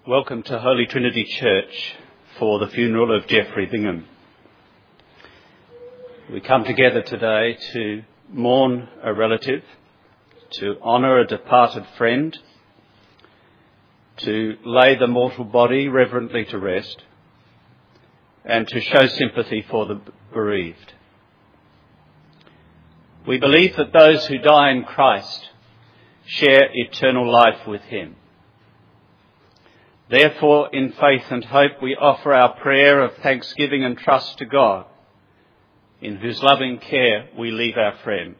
Welcome to Holy Trinity Church for the funeral of Geoffrey Bingham. We come together today to mourn a relative, to honour a departed friend, to lay the mortal body reverently to rest, and to show sympathy for the bereaved. We believe that those who die in Christ share eternal life with him. Therefore, in faith and hope, we offer our prayer of thanksgiving and trust to God, in whose loving care we leave our friend.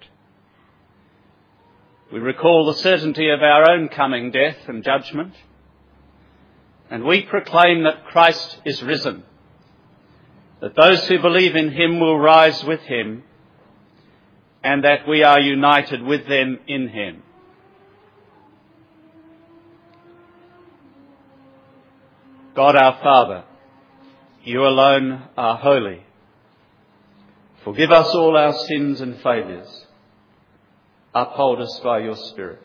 We recall the certainty of our own coming death and judgment, and we proclaim that Christ is risen, that those who believe in him will rise with him, and that we are united with them in him. God our Father, you alone are holy. Forgive us all our sins and failures. Uphold us by your Spirit.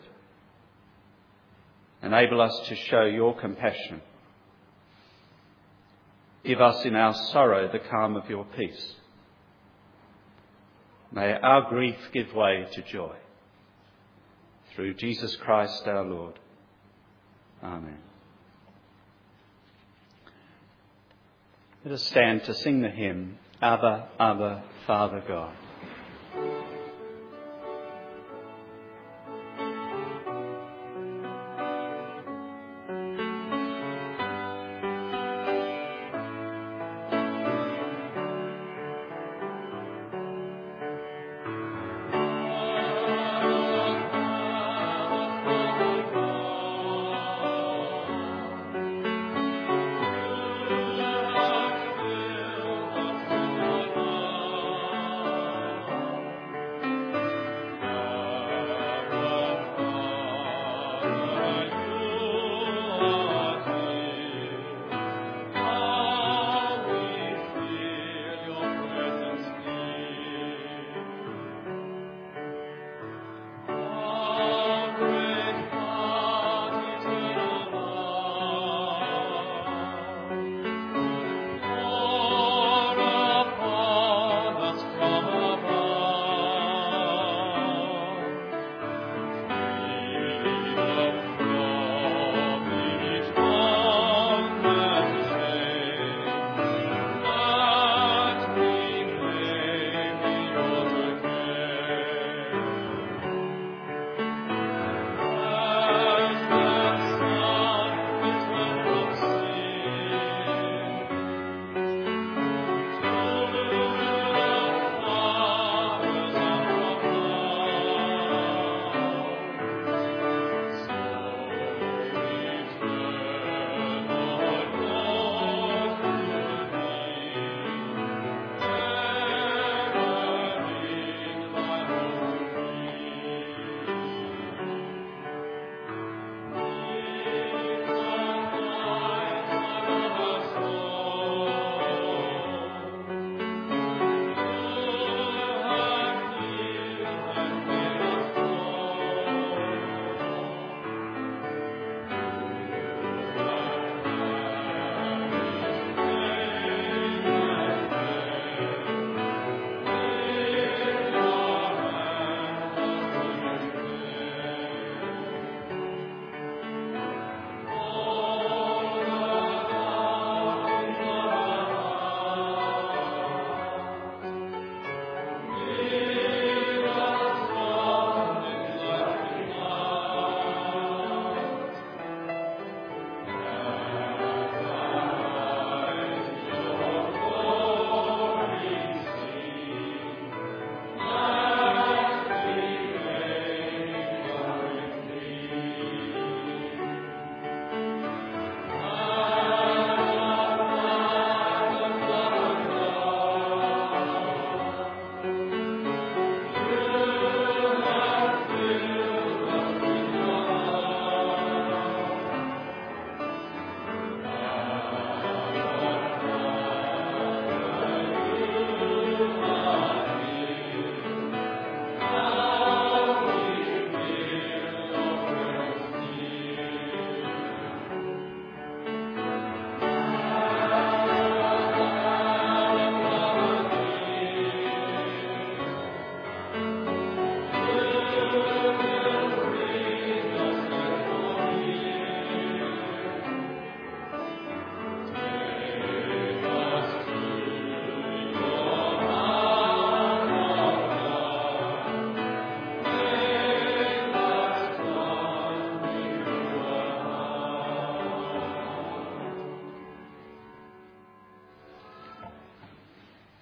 Enable us to show your compassion. Give us in our sorrow the calm of your peace. May our grief give way to joy. Through Jesus Christ our Lord. Amen. Let us stand to sing the hymn, Abba, Abba, Father God.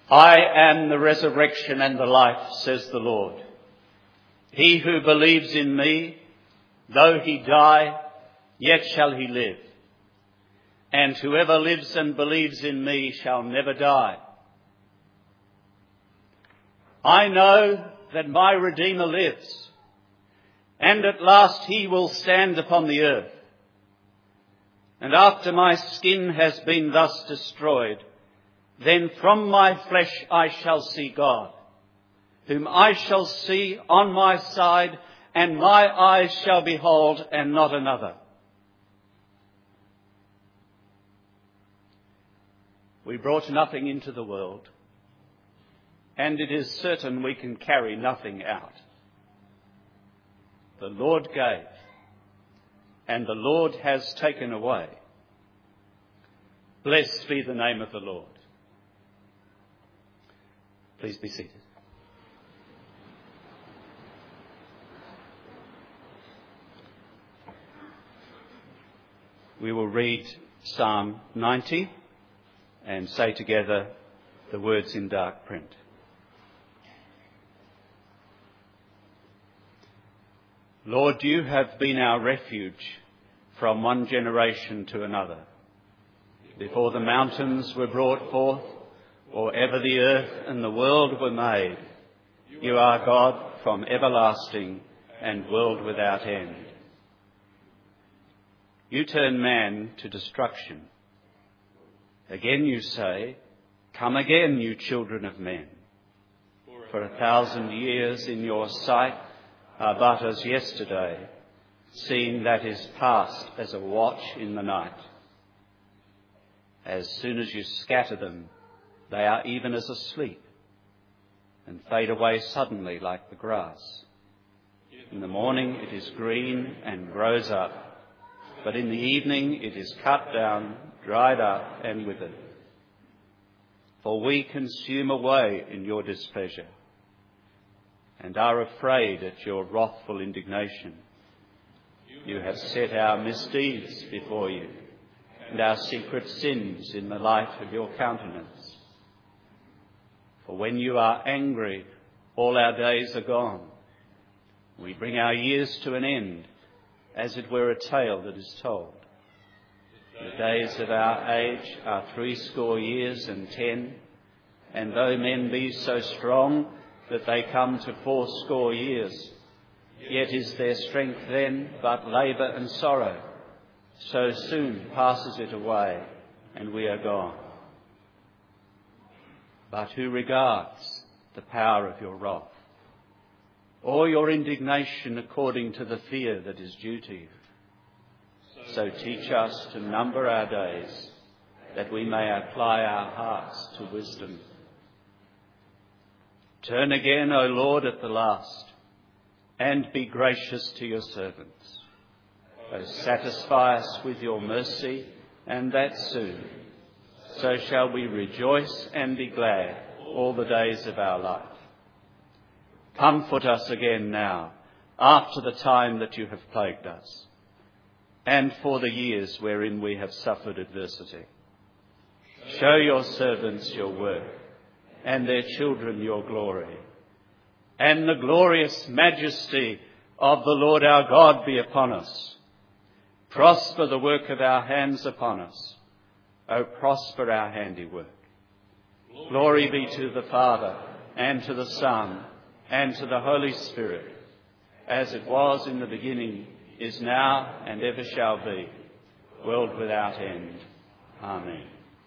I am the resurrection and the life, says the Lord. He who believes in me, though he die, yet shall he live. And whoever lives and believes in me shall never die. I know that my Redeemer lives, and at last he will stand upon the earth. And after my skin has been thus destroyed, then from my flesh I shall see God, whom I shall see on my side, and my eyes shall behold, and not another. We brought nothing into the world, and it is certain we can carry nothing out. The Lord gave, and the Lord has taken away. Blessed be the name of the Lord. Please be seated. We will read Psalm 90 and say together the words in dark print. Lord, you have been our refuge from one generation to another. Before the mountains were brought forth, or ever the earth and the world were made, you are God from everlasting and world without end. You turn man to destruction. Again you say, come again, you children of men. For 1,000 years in your sight are but as yesterday, seeing that is past as a watch in the night. As soon as you scatter them, they are even as asleep, and fade away suddenly like the grass. In the morning it is green and grows up, but in the evening it is cut down, dried up and withered. For we consume away in your displeasure, and are afraid at your wrathful indignation. You have set our misdeeds before you, and our secret sins in the light of your countenance. For when you are angry, all our days are gone. We bring our years to an end, as it were a tale that is told. The days of our age are 80 years and 10, and though men be so strong that they come to 80 years, yet is their strength then but labour and sorrow. So soon passes it away, and we are gone. But who regards the power of your wrath, or your indignation according to the fear that is due to you? So teach us to number our days, that we may apply our hearts to wisdom. Turn again, O Lord, at the last, and be gracious to your servants. O satisfy us with your mercy, and that soon. So shall we rejoice and be glad all the days of our life. Comfort us again now, after the time that you have plagued us, and for the years wherein we have suffered adversity. Show your servants your work, and their children your glory. And the glorious majesty of the Lord our God be upon us. Prosper the work of our hands upon us. O prosper our handiwork. Glory be to the Father, and to the Son, and to the Holy Spirit, as it was in the beginning, is now, and ever shall be, world without end. Amen.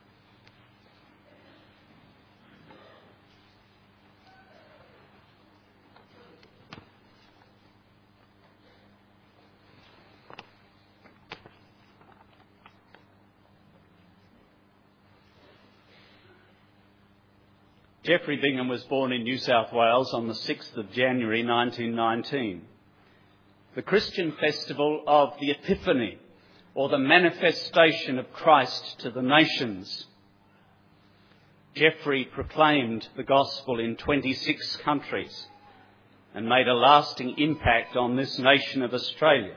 Geoffrey Bingham was born in New South Wales on the 6th of January 1919. The Christian festival of the Epiphany, or the manifestation of Christ to the nations. Geoffrey proclaimed the gospel in 26 countries and made a lasting impact on this nation of Australia.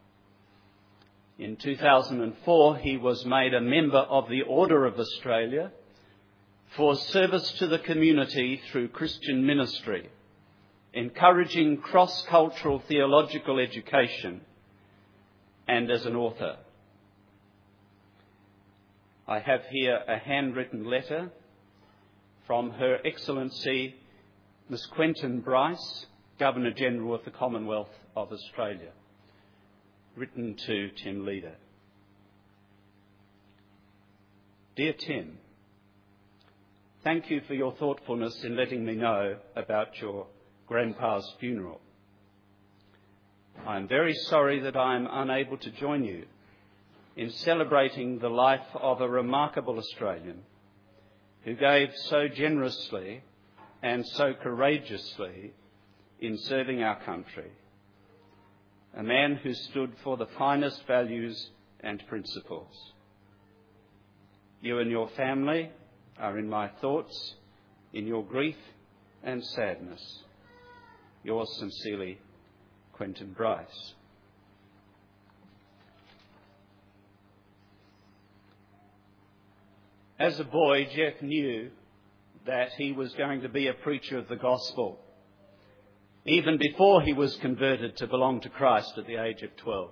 In 2004, he was made a member of the Order of Australia for service to the community through Christian ministry, encouraging cross-cultural theological education, and as an author. I have here a handwritten letter from Her Excellency Miss Quentin Bryce, Governor-General of the Commonwealth of Australia, written to Tim Leader. Dear Tim, thank you for your thoughtfulness in letting me know about your grandpa's funeral. I am very sorry that I am unable to join you in celebrating the life of a remarkable Australian who gave so generously and so courageously in serving our country, a man who stood for the finest values and principles. You and your family are in my thoughts, in your grief and sadness. Yours sincerely, Quentin Bryce. As a boy, Jeff knew that he was going to be a preacher of the gospel, even before he was converted to belong to Christ at the age of 12.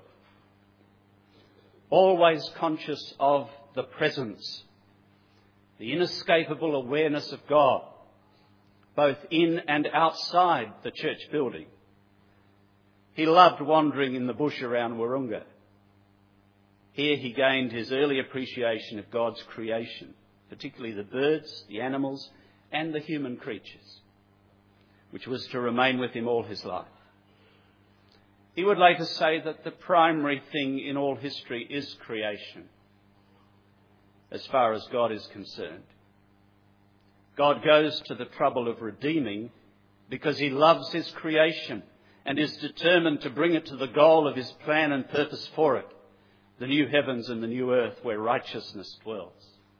Always conscious of the presence, the inescapable awareness of God, both in and outside the church building. He loved wandering in the bush around Wahroonga. Here he gained his early appreciation of God's creation, particularly the birds, the animals, and the human creatures, which was to remain with him all his life. He would later say that the primary thing in all history is creation, as far as God is concerned. God goes to the trouble of redeeming because he loves his creation and is determined to bring it to the goal of his plan and purpose for it, the new heavens and the new earth where righteousness dwells.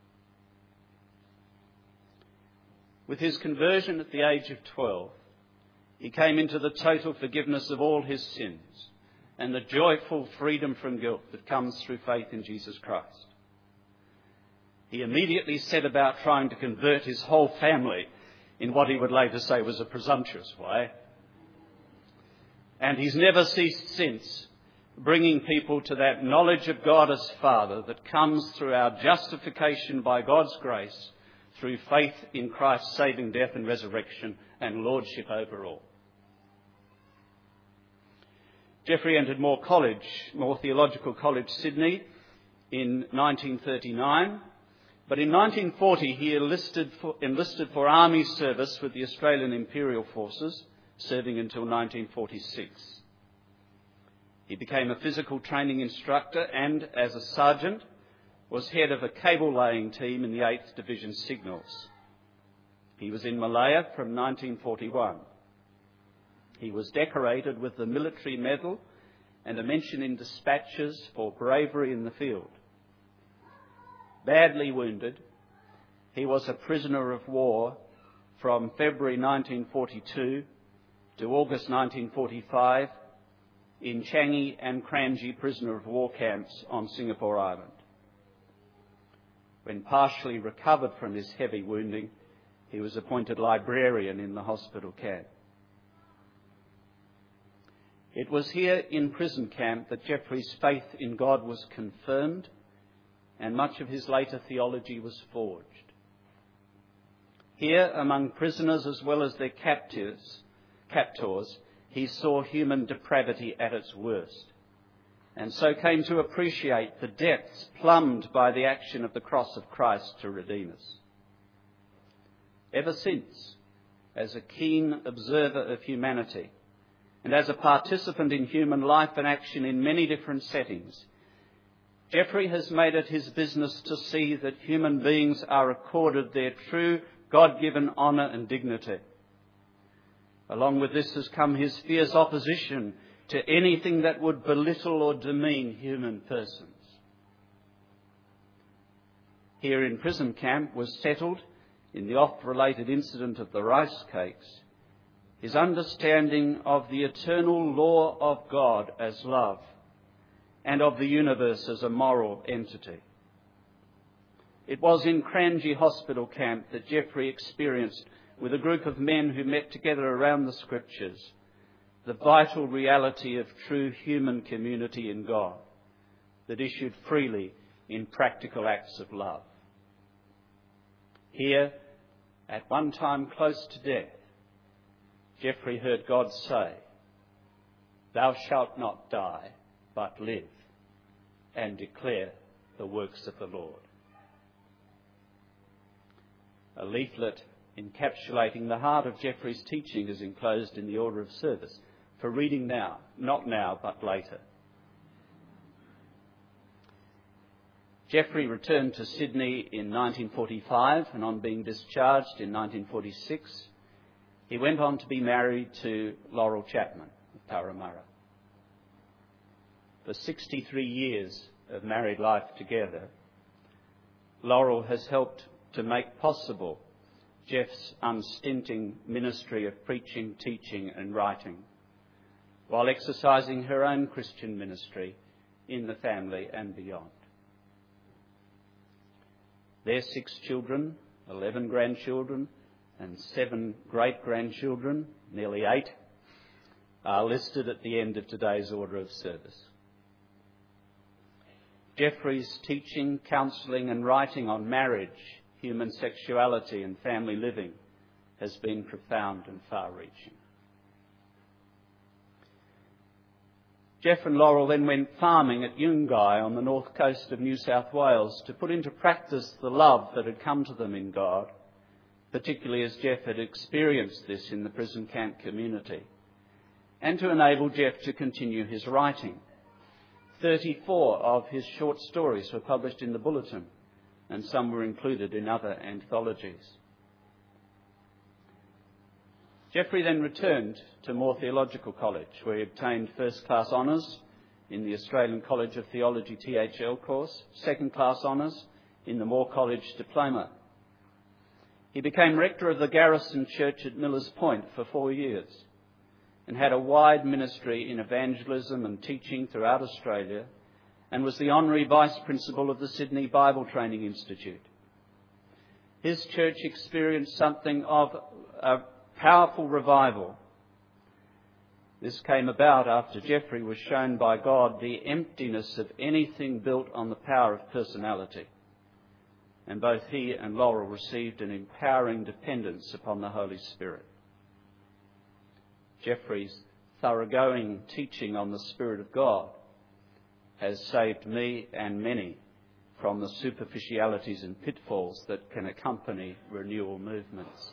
With his conversion at the age of 12, he came into the total forgiveness of all his sins and the joyful freedom from guilt that comes through faith in Jesus Christ. He immediately set about trying to convert his whole family in what he would later say was a presumptuous way. And he's never ceased since, bringing people to that knowledge of God as Father that comes through our justification by God's grace, through faith in Christ's saving death and resurrection and lordship over all. Geoffrey entered Moore Theological College, Sydney in 1939, but in 1940 he enlisted for army service with the Australian Imperial Forces, serving until 1946. He became a physical training instructor and, as a sergeant, was head of a cable-laying team in the 8th Division Signals. He was in Malaya from 1941. He was decorated with the Military Medal and a mention in dispatches for bravery in the field. Badly wounded, he was a prisoner of war from February 1942 to August 1945 in Changi and Kranji prisoner of war camps on Singapore Island. When partially recovered from his heavy wounding, he was appointed librarian in the hospital camp. It was here in prison camp that Geoffrey's faith in God was confirmed and much of his later theology was forged. Here, among prisoners as well as their captors, he saw human depravity at its worst, and so came to appreciate the depths plumbed by the action of the cross of Christ to redeem us. Ever since, as a keen observer of humanity, and as a participant in human life and action in many different settings, Geoffrey has made it his business to see that human beings are accorded their true God-given honour and dignity. Along with this has come his fierce opposition to anything that would belittle or demean human persons. Here in prison camp was settled, in the oft-related incident of the rice cakes, his understanding of the eternal law of God as love and of the universe as a moral entity. It was in Cranji Hospital Camp that Geoffrey experienced, with a group of men who met together around the Scriptures, the vital reality of true human community in God that issued freely in practical acts of love. Here, at one time close to death, Geoffrey heard God say, "Thou shalt not die, but live, and declare the works of the Lord." A leaflet encapsulating the heart of Geoffrey's teaching is enclosed in the order of service for reading now, not now, but later. Geoffrey returned to Sydney in 1945, and on being discharged in 1946, he went on to be married to Laurel Chapman of Parramatta. For 63 years of married life together, Laurel has helped to make possible Geoff's unstinting ministry of preaching, teaching and writing, while exercising her own Christian ministry in the family and beyond. Their 6 children, 11 grandchildren and 7 great-grandchildren, nearly 8, are listed at the end of today's order of service. Geoffrey's teaching, counselling and writing on marriage, human sexuality and family living has been profound and far-reaching. Geoff and Laurel then went farming at Yungai on the north coast of New South Wales to put into practice the love that had come to them in God, particularly as Geoff had experienced this in the prison camp community, and to enable Geoff to continue his writing. 34 of his short stories were published in the Bulletin, and some were included in other anthologies. Geoffrey then returned to Moore Theological College, where he obtained first-class honours in the Australian College of Theology THL course, second-class honours in the Moore College Diploma. He became rector of the Garrison Church at Millers Point for 4 years and had a wide ministry in evangelism and teaching throughout Australia, and was the honorary vice principal of the Sydney Bible Training Institute. His church experienced something of a powerful revival. This came about after Geoffrey was shown by God the emptiness of anything built on the power of personality, and both he and Laurel received an empowering dependence upon the Holy Spirit. Geoffrey's thoroughgoing teaching on the Spirit of God has saved me and many from the superficialities and pitfalls that can accompany renewal movements.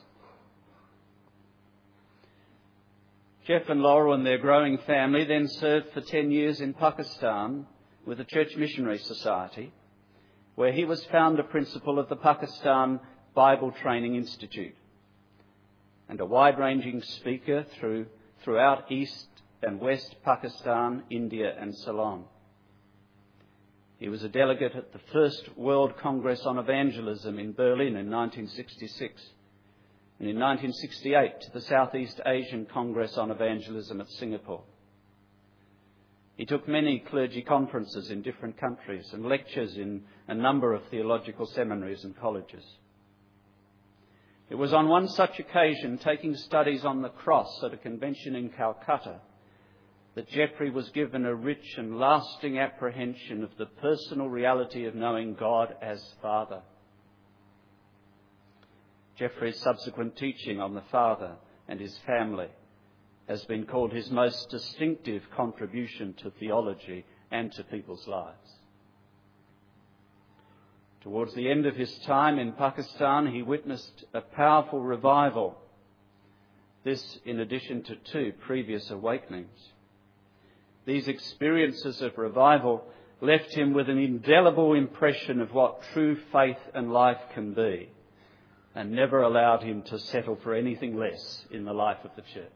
Geoff and Laurel and their growing family then served for 10 years in Pakistan with the Church Missionary Society, where he was founder principal of the Pakistan Bible Training Institute and a wide-ranging speaker throughout East and West Pakistan, India and Ceylon. He was a delegate at the First World Congress on Evangelism in Berlin in 1966, and in 1968 to the Southeast Asian Congress on Evangelism at Singapore. He took many clergy conferences in different countries and lectures in a number of theological seminaries and colleges. It was on one such occasion, taking studies on the cross at a convention in Calcutta, that Geoffrey was given a rich and lasting apprehension of the personal reality of knowing God as Father. Geoffrey's subsequent teaching on the Father and his family has been called his most distinctive contribution to theology and to people's lives. Towards the end of his time in Pakistan, he witnessed a powerful revival, this in addition to 2 previous awakenings. These experiences of revival left him with an indelible impression of what true faith and life can be, and never allowed him to settle for anything less in the life of the church.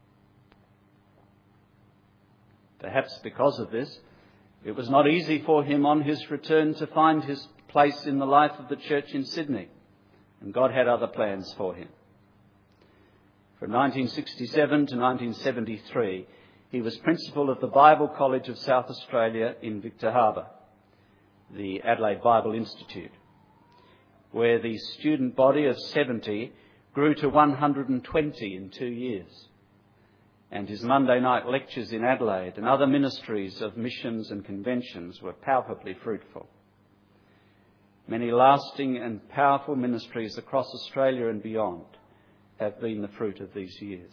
Perhaps because of this, it was not easy for him on his return to find his place in the life of the church in Sydney, and God had other plans for him. From 1967 to 1973, he was principal of the Bible College of South Australia in Victor Harbor, the Adelaide Bible Institute. where the student body of 70 grew to 120 in 2 years. And his Monday night lectures in Adelaide and other ministries of missions and conventions were palpably fruitful. Many lasting and powerful ministries across Australia and beyond have been the fruit of these years.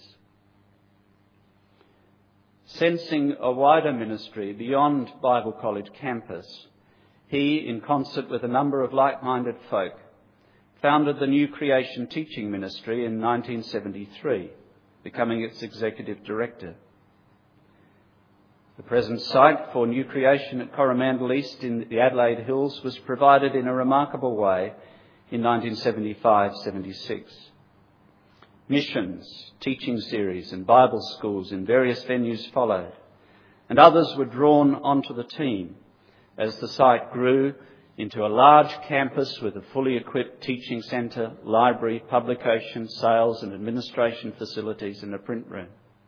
Sensing a wider ministry beyond Bible College campus, he, in concert with a number of like-minded folk, founded the New Creation Teaching Ministry in 1973, becoming its executive director. The present site for New Creation at Coromandel East in the Adelaide Hills was provided in a remarkable way in 1975-76. Missions, teaching series and Bible schools in various venues followed, and others were drawn onto the team as the site grew into a large campus with a fully equipped teaching centre, library, publication, sales and administration facilities and a print room.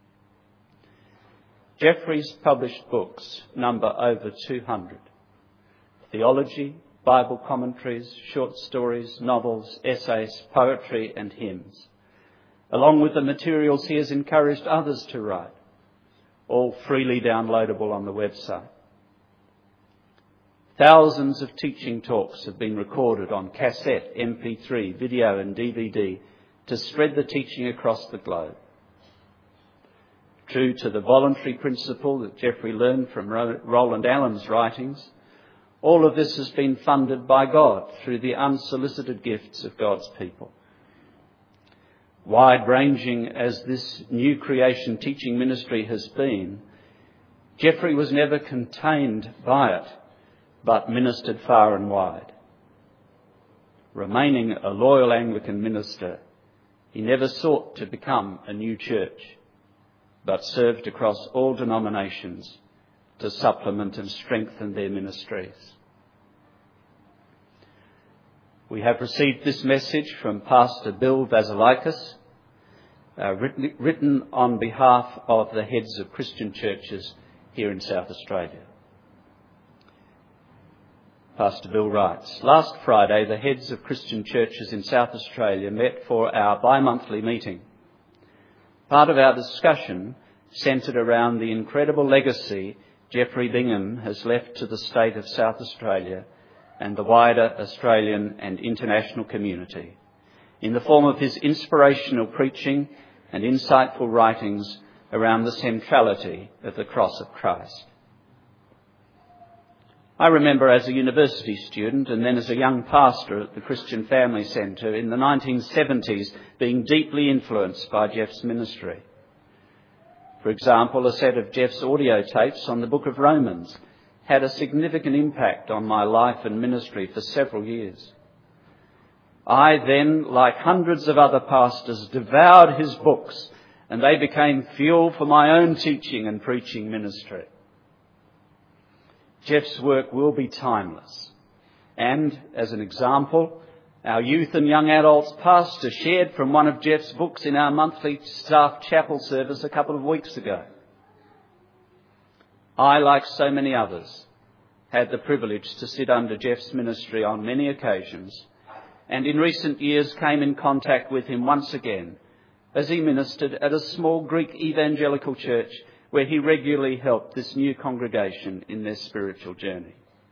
Geoffrey's published books number over 200. Theology, Bible commentaries, short stories, novels, essays, poetry and hymns, along with the materials he has encouraged others to write, all freely downloadable on the website. Thousands of teaching talks have been recorded on cassette, MP3, video and DVD to spread the teaching across the globe. True to the voluntary principle that Geoffrey learned from Roland Allen's writings, all of this has been funded by God through the unsolicited gifts of God's people. Wide-ranging as this New Creation Teaching Ministry has been, Geoffrey was never contained by it, but ministered far and wide. Remaining a loyal Anglican minister, he never sought to become a new church, but served across all denominations to supplement and strengthen their ministries. We have received this message from Pastor Bill Vasilakis, written on behalf of the heads of Christian churches here in South Australia. Pastor Bill writes, "Last Friday, the heads of Christian churches in South Australia met for our bi-monthly meeting. Part of our discussion centred around the incredible legacy Geoffrey Bingham has left to the state of South Australia and the wider Australian and international community in the form of his inspirational preaching and insightful writings around the centrality of the cross of Christ. I remember as a university student and then as a young pastor at the Christian Family Centre in the 1970s being deeply influenced by Geoff's ministry. For example, a set of Geoff's audio tapes on the book of Romans had a significant impact on my life and ministry for several years. I then, like hundreds of other pastors, devoured his books, and they became fuel for my own teaching and preaching ministry. Geoff's work will be timeless. And, as an example, our youth and young adults pastor shared from one of Geoff's books in our monthly staff chapel service a couple of weeks ago. I, like so many others, had the privilege to sit under Geoff's ministry on many occasions, and in recent years came in contact with him once again as he ministered at a small Greek evangelical church where he regularly helped this new congregation in their spiritual journey.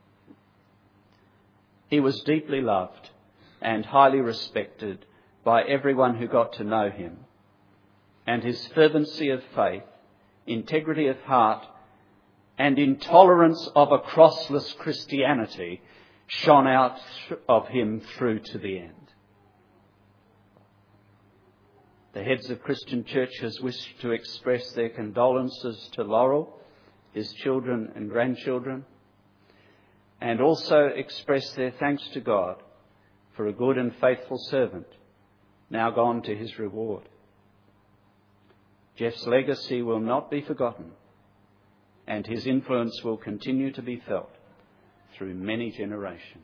He was deeply loved and highly respected by everyone who got to know him, and his fervency of faith, integrity of heart, and intolerance of a crossless Christianity shone out of him through to the end. The heads of Christian churches wish to express their condolences to Laurel, his children and grandchildren, and also express their thanks to God for a good and faithful servant, now gone to his reward. Geoff's legacy will not be forgotten, and his influence will continue to be felt through many generations.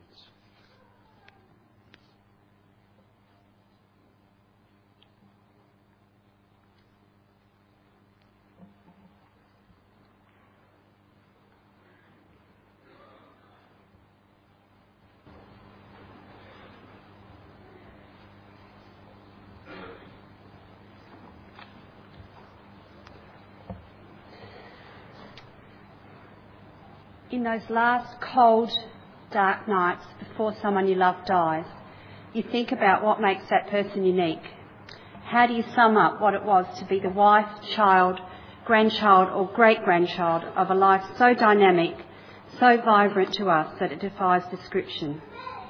In those last cold, dark nights before someone you love dies, you think about what makes that person unique. How do you sum up what it was to be the wife, child, grandchild or great-grandchild of a life so dynamic, so vibrant to us that it defies description?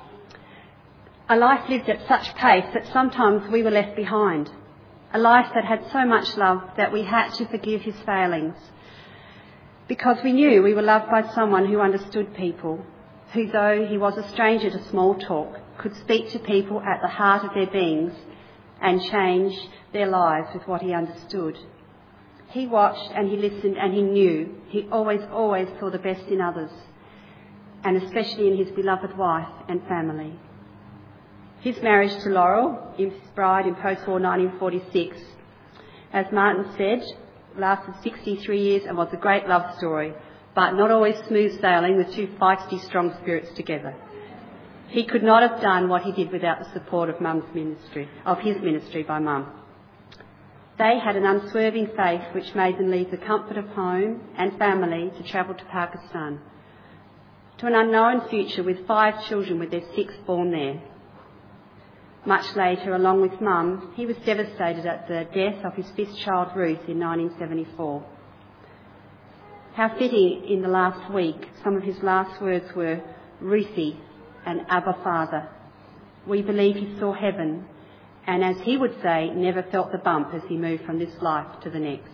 A life lived at such pace that sometimes we were left behind. A life that had so much love that we had to forgive his failings, because we knew we were loved by someone who understood people, who, though he was a stranger to small talk, could speak to people at the heart of their beings and change their lives with what he understood. He watched and he listened and he knew. He always saw the best in others, and especially in his beloved wife and family. His marriage to Laurel, his bride in post-war 1946, as Martin said, lasted 63 years and was a great love story, but not always smooth sailing with two feisty, strong spirits together. He could not have done what he did without the support of his ministry by Mum. They had an unswerving faith which made them leave the comfort of home and family to travel to Pakistan, to an unknown future with 5 children with their 6th born there. Much later, along with Mum, he was devastated at the death of his 5th child, Ruth, in 1974. How fitting in the last week, some of his last words were, "Ruthie," and "Abba, Father." We believe he saw heaven, and as he would say, never felt the bump as he moved from this life to the next.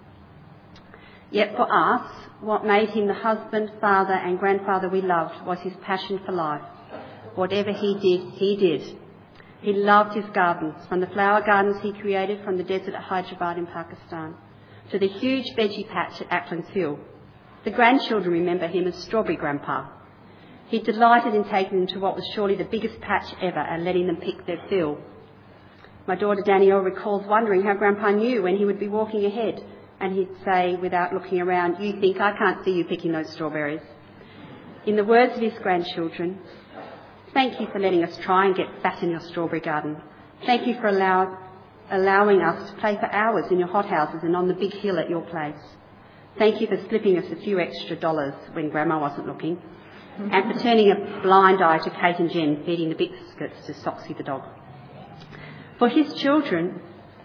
Yet for us, what made him the husband, father and grandfather we loved was his passion for life. Whatever he did, he did. He loved his gardens, from the flower gardens he created from the desert at Hyderabad in Pakistan to the huge veggie patch at Acklands Hill. The grandchildren remember him as Strawberry Grandpa. He delighted in taking them to what was surely the biggest patch ever and letting them pick their fill. My daughter Danielle recalls wondering how Grandpa knew when he would be walking ahead, and he'd say, without looking around, "You think I can't see you picking those strawberries?" In the words of his grandchildren, "Thank you for letting us try and get fat in your strawberry garden. Thank you for allowing us to play for hours in your hothouses and on the big hill at your place. Thank you for slipping us a few extra dollars when Grandma wasn't looking, and for turning a blind eye to Kate and Jen feeding the biscuits to Soxy the dog." For his children,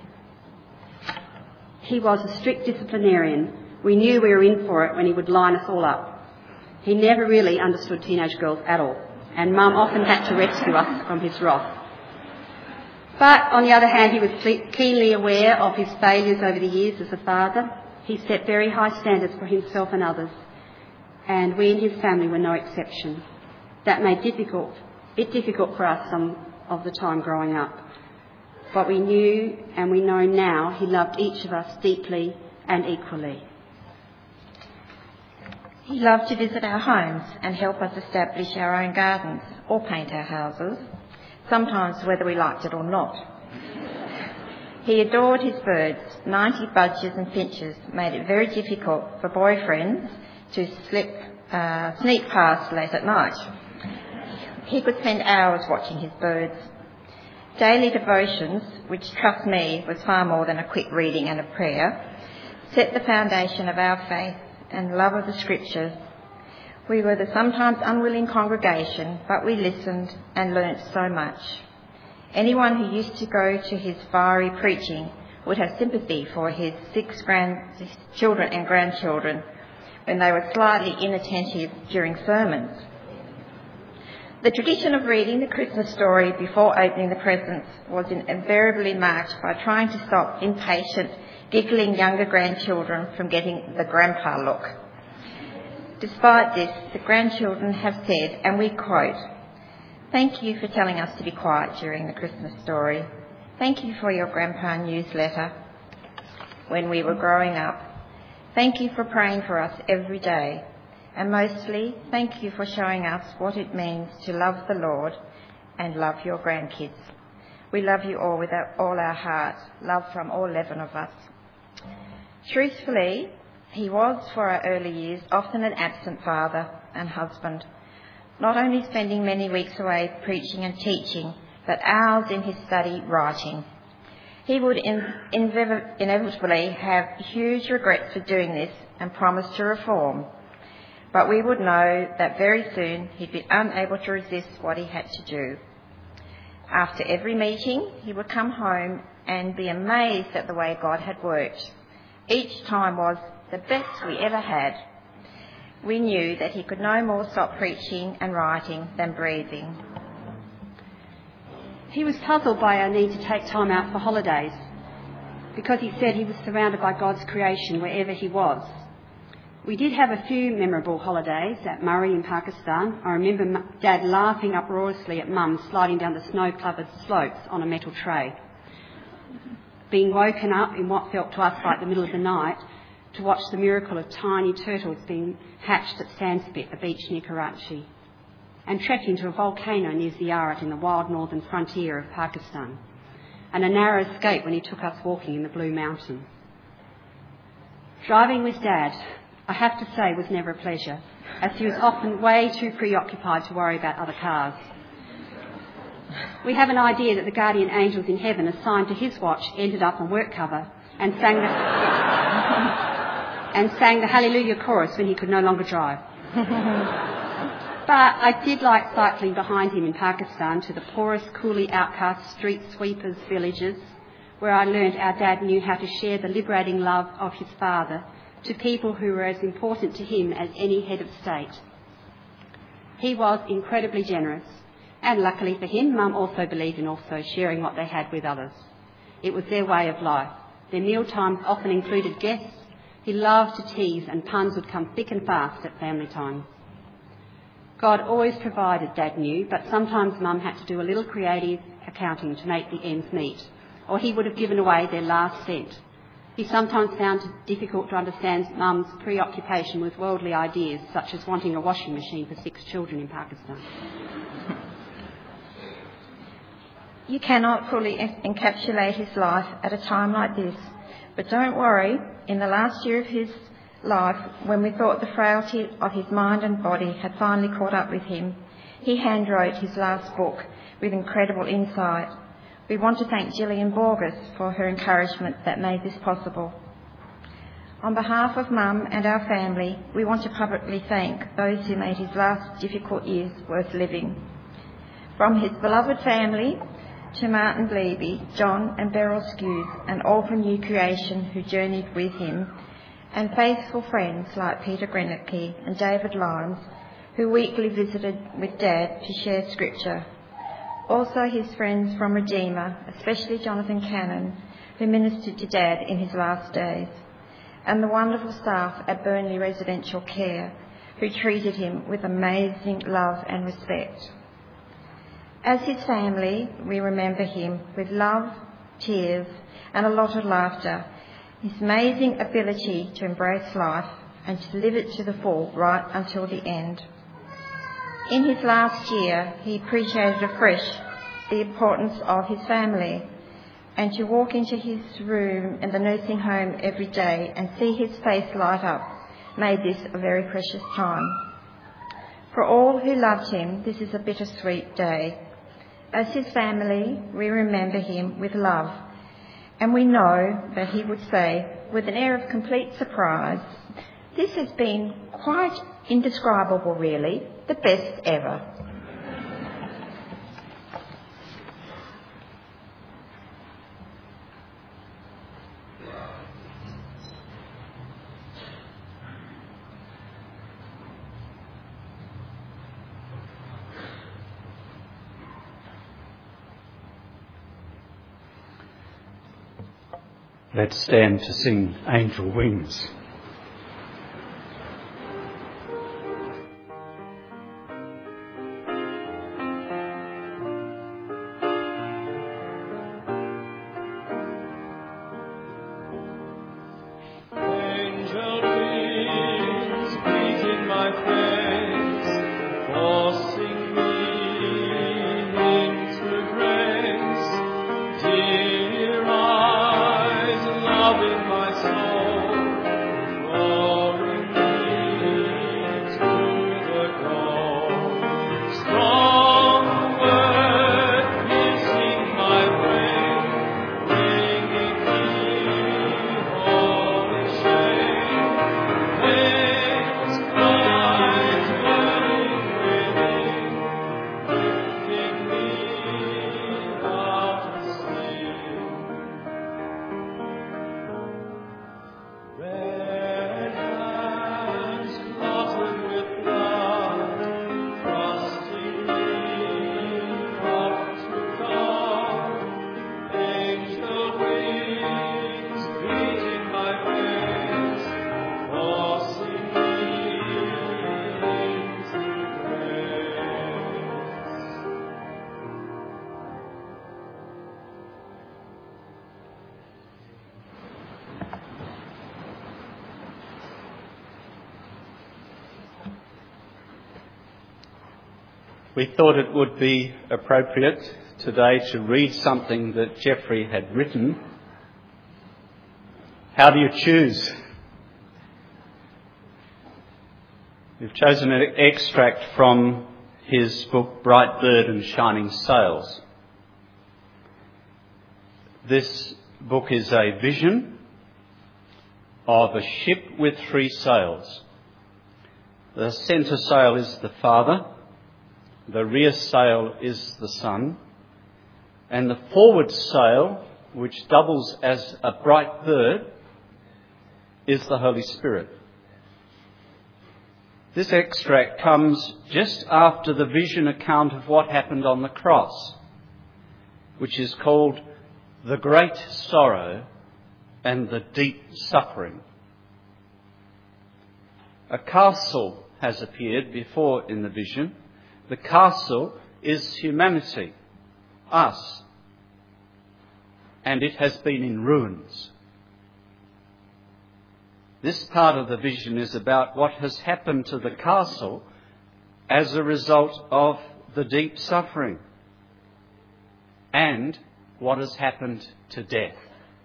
he was a strict disciplinarian. We knew we were in for it when he would line us all up. He never really understood teenage girls at all, and Mum often had to rescue us from his wrath. But on the other hand, he was keenly aware of his failures over the years as a father. He set very high standards for himself and others, and we in his family were no exception. That made it difficult for us some of the time growing up. But we knew and we know now he loved each of us deeply and equally. He loved to visit our homes and help us establish our own gardens or paint our houses, sometimes whether we liked it or not. He adored his birds. 90 budgers and finches made it very difficult for boyfriends to sneak past late at night. He could spend hours watching his birds. Daily devotions, which, trust me, was far more than a quick reading and a prayer, set the foundation of our faith and love of the Scriptures. We were the sometimes unwilling congregation, but we listened and learnt so much. Anyone who used to go to his fiery preaching would have sympathy for his 6 grandchildren and grandchildren when they were slightly inattentive during sermons. The tradition of reading the Christmas story before opening the presents was invariably marked by trying to stop impatient, giggling younger grandchildren from getting the grandpa look. Despite this, the grandchildren have said, and we quote, "Thank you for telling us to be quiet during the Christmas story. Thank you for your grandpa newsletter when we were growing up. Thank you for praying for us every day. And mostly, thank you for showing us what it means to love the Lord and love your grandkids. We love you all with all our heart. Love from all 11 of us." Truthfully, he was, for our early years, often an absent father and husband, not only spending many weeks away preaching and teaching, but hours in his study writing. He would inevitably have huge regrets for doing this and promised to reform. but we would know that very soon he'd be unable to resist what he had to do. After every meeting, he would come home and be amazed at the way God had worked. Each time was the best we ever had. We knew that he could no more stop preaching and writing than breathing. He was puzzled by our need to take time out for holidays, because he said he was surrounded by God's creation wherever he was. We did have a few memorable holidays at Murray in Pakistan. I remember Dad laughing uproariously at Mum sliding down the snow-covered slopes on a metal tray. Being woken up in what felt to us like the middle of the night to watch the miracle of tiny turtles being hatched at Sandspit, a beach near Karachi. And trekking to a volcano near Ziyarat in the wild northern frontier of Pakistan. And a narrow escape when he took us walking in the Blue Mountains. Driving with Dad, I have to say, was never a pleasure, as he was often way too preoccupied to worry about other cars. We have an idea that the guardian angels in heaven assigned to his watch ended up on work cover and sang the Hallelujah chorus when he could no longer drive. But I did like cycling behind him in Pakistan to the poorest, coolie outcast street sweepers' villages, where I learned our Dad knew how to share the liberating love of his father to people who were as important to him as any head of state. He was incredibly generous, and luckily for him, Mum also believed in also sharing what they had with others. It was their way of life. Their meal times often included guests. He loved to tease, and puns would come thick and fast at family time. God always provided, Dad knew, but sometimes Mum had to do a little creative accounting to make the ends meet, or he would have given away their last cent. He sometimes found it difficult to understand Mum's preoccupation with worldly ideas, such as wanting a washing machine for 6 children in Pakistan. You cannot fully encapsulate his life at a time like this, but don't worry, in the last year of his life, when we thought the frailty of his mind and body had finally caught up with him, he handwrote his last book with incredible insight. We want to thank Gillian Borges for her encouragement that made this possible. On behalf of Mum and our family, we want to publicly thank those who made his last difficult years worth living. From his beloved family to Martin Levy, John and Beryl Skews, and all from New Creation who journeyed with him, and faithful friends like Peter Grenicky and David Lyons, who weekly visited with Dad to share scripture. Also his friends from Redeemer, especially Jonathan Cannon, who ministered to Dad in his last days, and the wonderful staff at Burnley Residential Care, who treated him with amazing love and respect. As his family, we remember him with love, tears, and a lot of laughter, his amazing ability to embrace life and to live it to the full right until the end. In his last year, he appreciated afresh the importance of his family, and to walk into his room in the nursing home every day and see his face light up made this a very precious time. For all who loved him, this is a bittersweet day. As his family, we remember him with love, and we know that he would say, with an air of complete surprise, "This has been quite indescribable, really, the best ever." Let's stand to sing Angel Wings. We thought it would be appropriate today to read something that Geoffrey had written. How do you choose? We've chosen an extract from his book, Bright Bird and Shining Sails. This book is a vision of a ship with 3 sails. The centre sail is the Father, the rear sail is the Son, and the forward sail, which doubles as a bright bird, is the Holy Spirit. This extract comes just after the vision account of what happened on the cross, which is called the great sorrow and the deep suffering. A castle has appeared before in the vision. The castle is humanity, us, and it has been in ruins. This part of the vision is about what has happened to the castle as a result of the deep suffering and what has happened to death.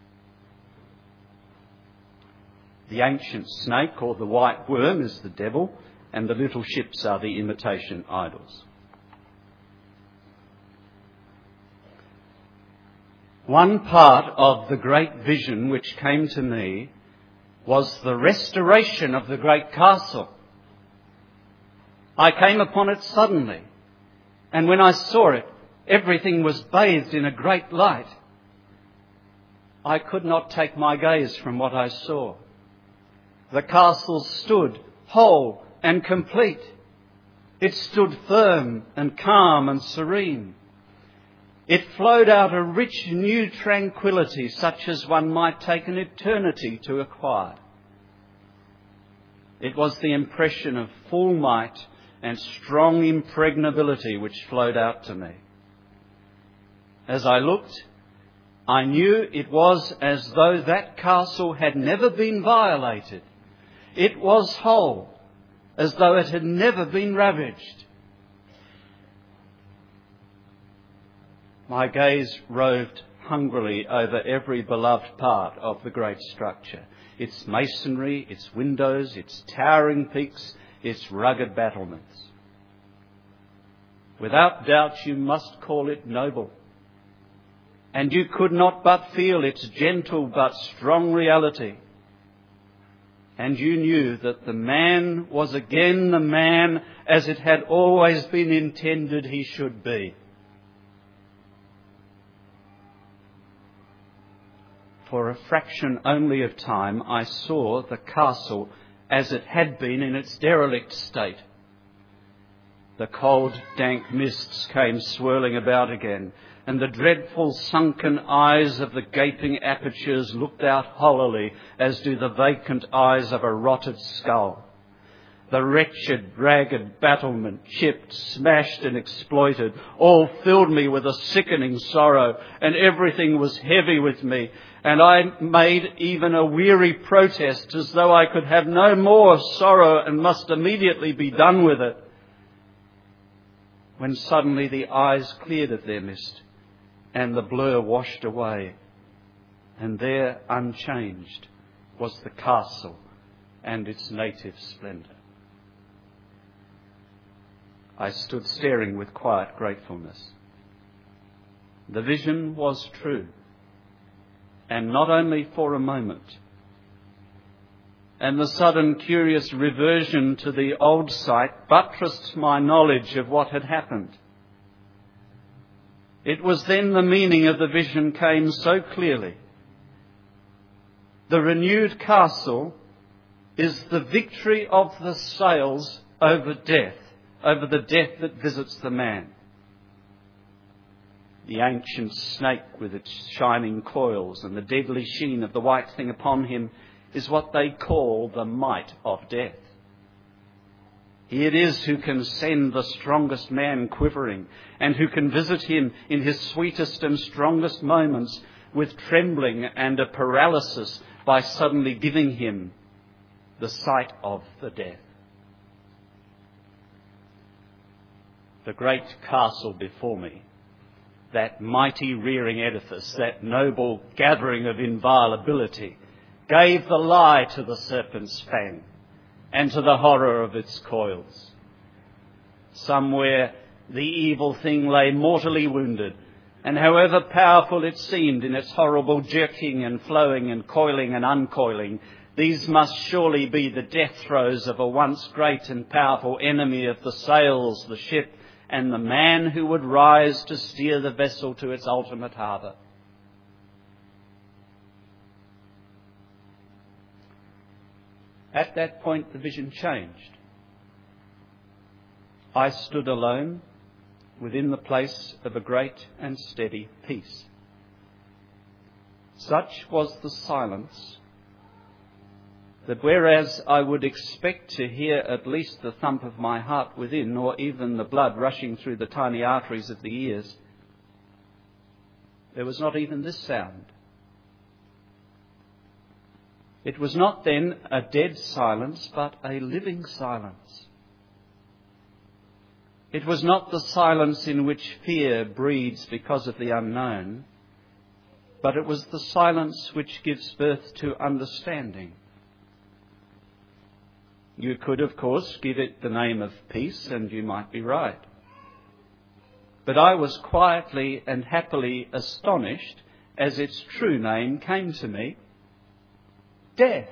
The ancient snake, or the white worm, is the devil, and the little ships are the imitation idols. One part of the great vision which came to me was the restoration of the great castle. I came upon it suddenly, and when I saw it, everything was bathed in a great light. I could not take my gaze from what I saw. The castle stood whole and complete. It stood firm and calm and serene. It flowed out a rich new tranquillity such as one might take an eternity to acquire. It was the impression of full might and strong impregnability which flowed out to me. As I looked, I knew it was as though that castle had never been violated. It was whole, as though it had never been ravaged. My gaze roved hungrily over every beloved part of the great structure. Its masonry, its windows, its towering peaks, its rugged battlements. Without doubt you must call it noble. And you could not but feel its gentle but strong reality. And you knew that the man was again the man as it had always been intended he should be. For a fraction only of time, I saw the castle as it had been in its derelict state. The cold, dank mists came swirling about again, and the dreadful sunken eyes of the gaping apertures looked out hollowly, as do the vacant eyes of a rotted skull. The wretched, ragged battlement, chipped, smashed and exploited, all filled me with a sickening sorrow, and everything was heavy with me, and I made even a weary protest as though I could have no more sorrow and must immediately be done with it. When suddenly the eyes cleared of their mist, and the blur washed away, and there, unchanged, was the castle and its native splendour. I stood staring with quiet gratefulness. The vision was true, and not only for a moment. And the sudden curious reversion to the old sight buttressed my knowledge of what had happened. It was then the meaning of the vision came so clearly. The renewed castle is the victory of the sails over death, over the death that visits the man. The ancient snake with its shining coils and the deadly sheen of the white thing upon him is what they call the might of death. He it is who can send the strongest man quivering, and who can visit him in his sweetest and strongest moments with trembling and a paralysis by suddenly giving him the sight of the death. the great castle before me, that mighty rearing edifice, that noble gathering of inviolability, gave the lie to the serpent's fang and to the horror of its coils. Somewhere the evil thing lay mortally wounded, and however powerful it seemed in its horrible jerking and flowing and coiling and uncoiling, these must surely be the death throes of a once great and powerful enemy of the sails, the ship, and the man who would rise to steer the vessel to its ultimate harbour. At that point, the vision changed. I stood alone within the place of a great and steady peace. Such was the silence that whereas I would expect to hear at least the thump of my heart within, or even the blood rushing through the tiny arteries of the ears, there was not even this sound. It was not then a dead silence, but a living silence. It was not the silence in which fear breeds because of the unknown, but it was the silence which gives birth to understanding. You could, of course, give it the name of peace, and you might be right. But I was quietly and happily astonished as its true name came to me: death.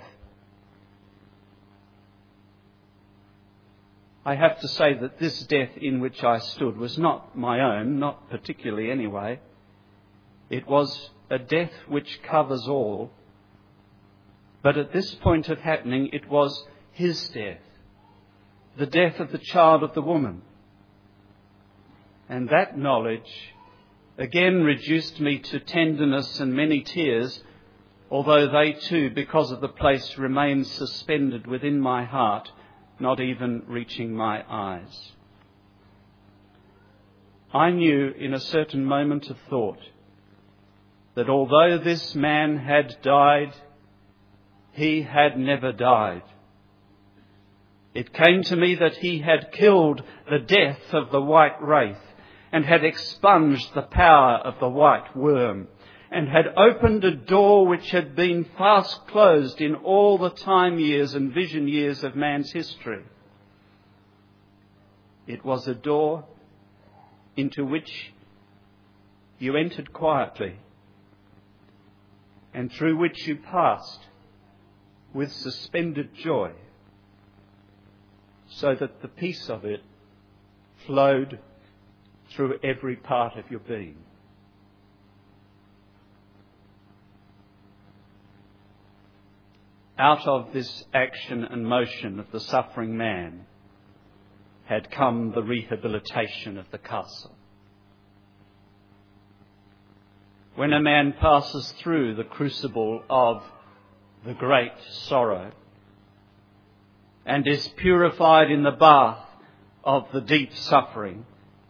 I have to say that this death in which I stood was not my own, not particularly anyway. It was a death which covers all. But at this point of happening, it was his death, the death of the child of the woman. And that knowledge again reduced me to tenderness and many tears, although they too, because of the place, remained suspended within my heart, not even reaching my eyes. I knew in a certain moment of thought that although this man had died, he had never died. It came to me that he had killed the death of the white wraith and had expunged the power of the white worm and had opened a door which had been fast closed in all the time years and vision years of man's history. It was a door into which you entered quietly and through which you passed with suspended joy, so that the peace of it flowed through every part of your being. Out of this action and motion of the suffering man had come the rehabilitation of the castle. When a man passes through the crucible of the great sorrow and is purified in the bath of the deep suffering,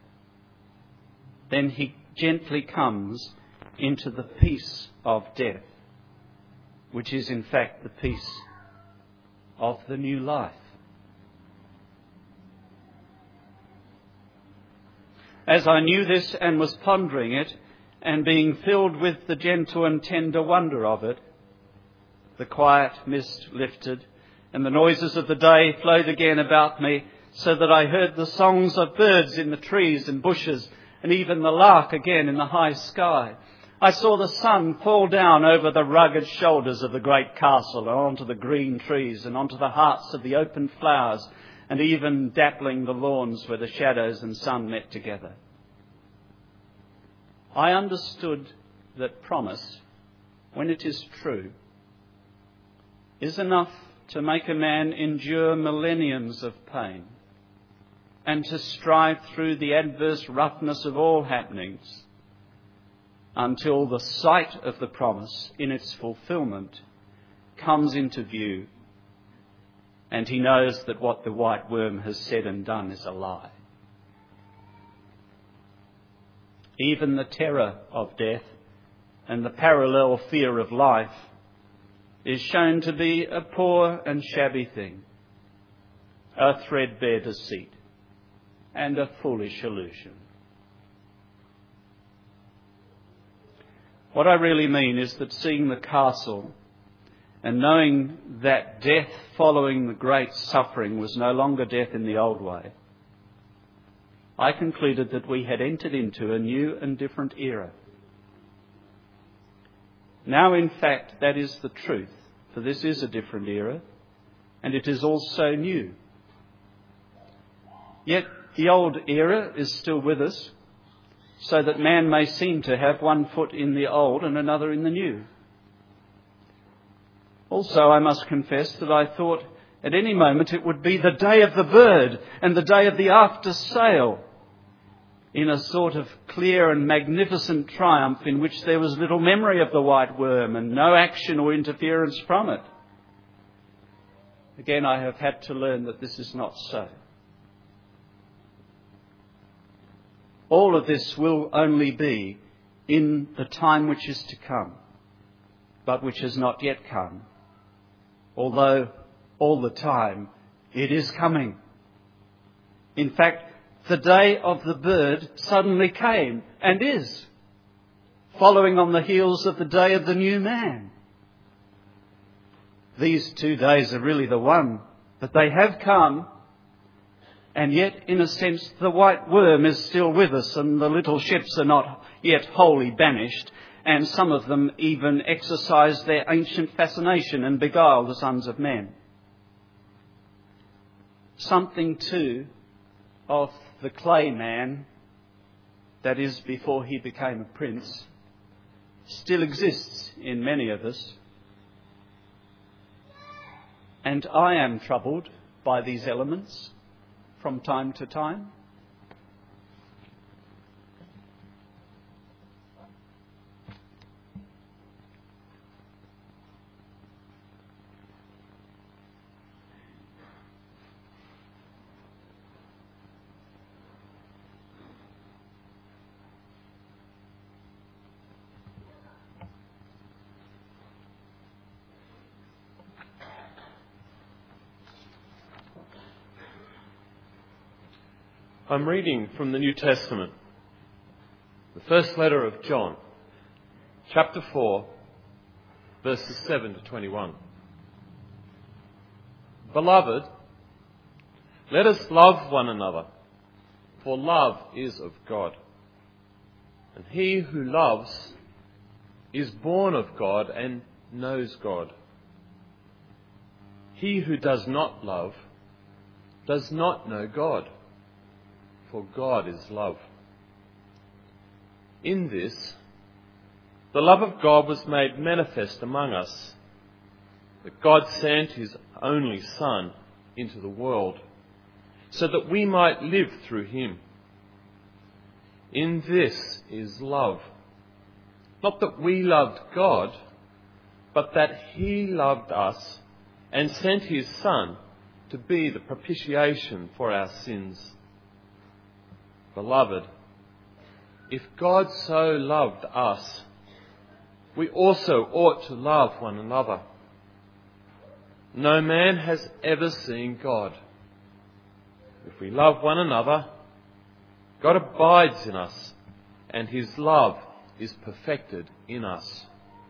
then he gently comes into the peace of death, which is in fact the peace of the new life. As I knew this and was pondering it, and being filled with the gentle and tender wonder of it, the quiet mist lifted, and the noises of the day flowed again about me, so that I heard the songs of birds in the trees and bushes, and even the lark again in the high sky. I saw the sun fall down over the rugged shoulders of the great castle and onto the green trees and onto the hearts of the open flowers, and even dappling the lawns where the shadows and sun met together. I understood that promise, when it is true, is enough to make a man endure millenniums of pain and to strive through the adverse roughness of all happenings until the sight of the promise in its fulfillment comes into view and he knows that what the white worm has said and done is a lie. Even the terror of death and the parallel fear of life is shown to be a poor and shabby thing, a threadbare deceit, and a foolish illusion. What I really mean is that seeing the castle and knowing that death following the great suffering was no longer death in the old way, I concluded that we had entered into a new and different era. Now, in fact, that is the truth, for this is a different era, and it is also new. Yet the old era is still with us, so that man may seem to have one foot in the old and another in the new. Also, I must confess that I thought at any moment it would be the day of the bird and the day of the after sail, in a sort of clear and magnificent triumph in which there was little memory of the white worm and no action or interference from it. Again, I have had to learn that this is not so. All of this will only be in the time which is to come, but which has not yet come, although all the time it is coming. In fact, the day of the bird suddenly came and is, following on the heels of the day of the new man. These 2 days are really the one, but they have come, and yet, in a sense, the white worm is still with us, and the little ships are not yet wholly banished, and some of them even exercise their ancient fascination and beguile the sons of men. Something, too, of the clay man, that is, before he became a prince, still exists in many of us. And I am troubled by these elements from time to time. I'm reading from the New Testament, the first letter of John, chapter 4, verses 7 to 21. Beloved, let us love one another, for love is of God. And he who loves is born of God and knows God. He who does not love does not know God, for God is love. In this, the love of God was made manifest among us, that God sent his only Son into the world, so that we might live through him. In this is love. Not that we loved God, but that he loved us and sent his Son to be the propitiation for our sins. Beloved, if God so loved us, we also ought to love one another. No man has ever seen God. If we love one another, God abides in us, and his love is perfected in us.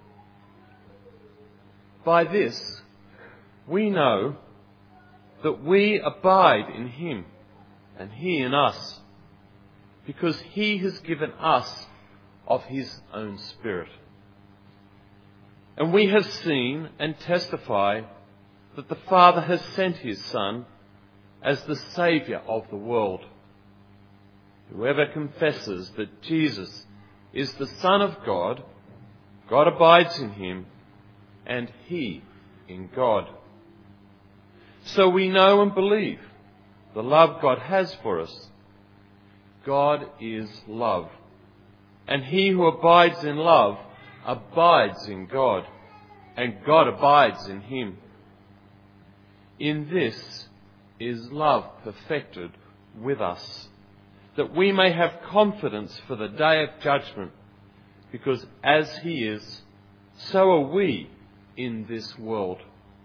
By this, we know that we abide in him, and he in us, because he has given us of his own Spirit. And we have seen and testify that the Father has sent his Son as the Saviour of the world. Whoever confesses that Jesus is the Son of God, God abides in him, and he in God. So we know and believe the love God has for us. God is love, and he who abides in love abides in God, and God abides in him. In this is love perfected with us, that we may have confidence for the day of judgment, because as he is, so are we in this world.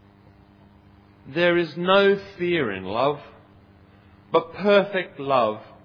There is no fear in love, but perfect love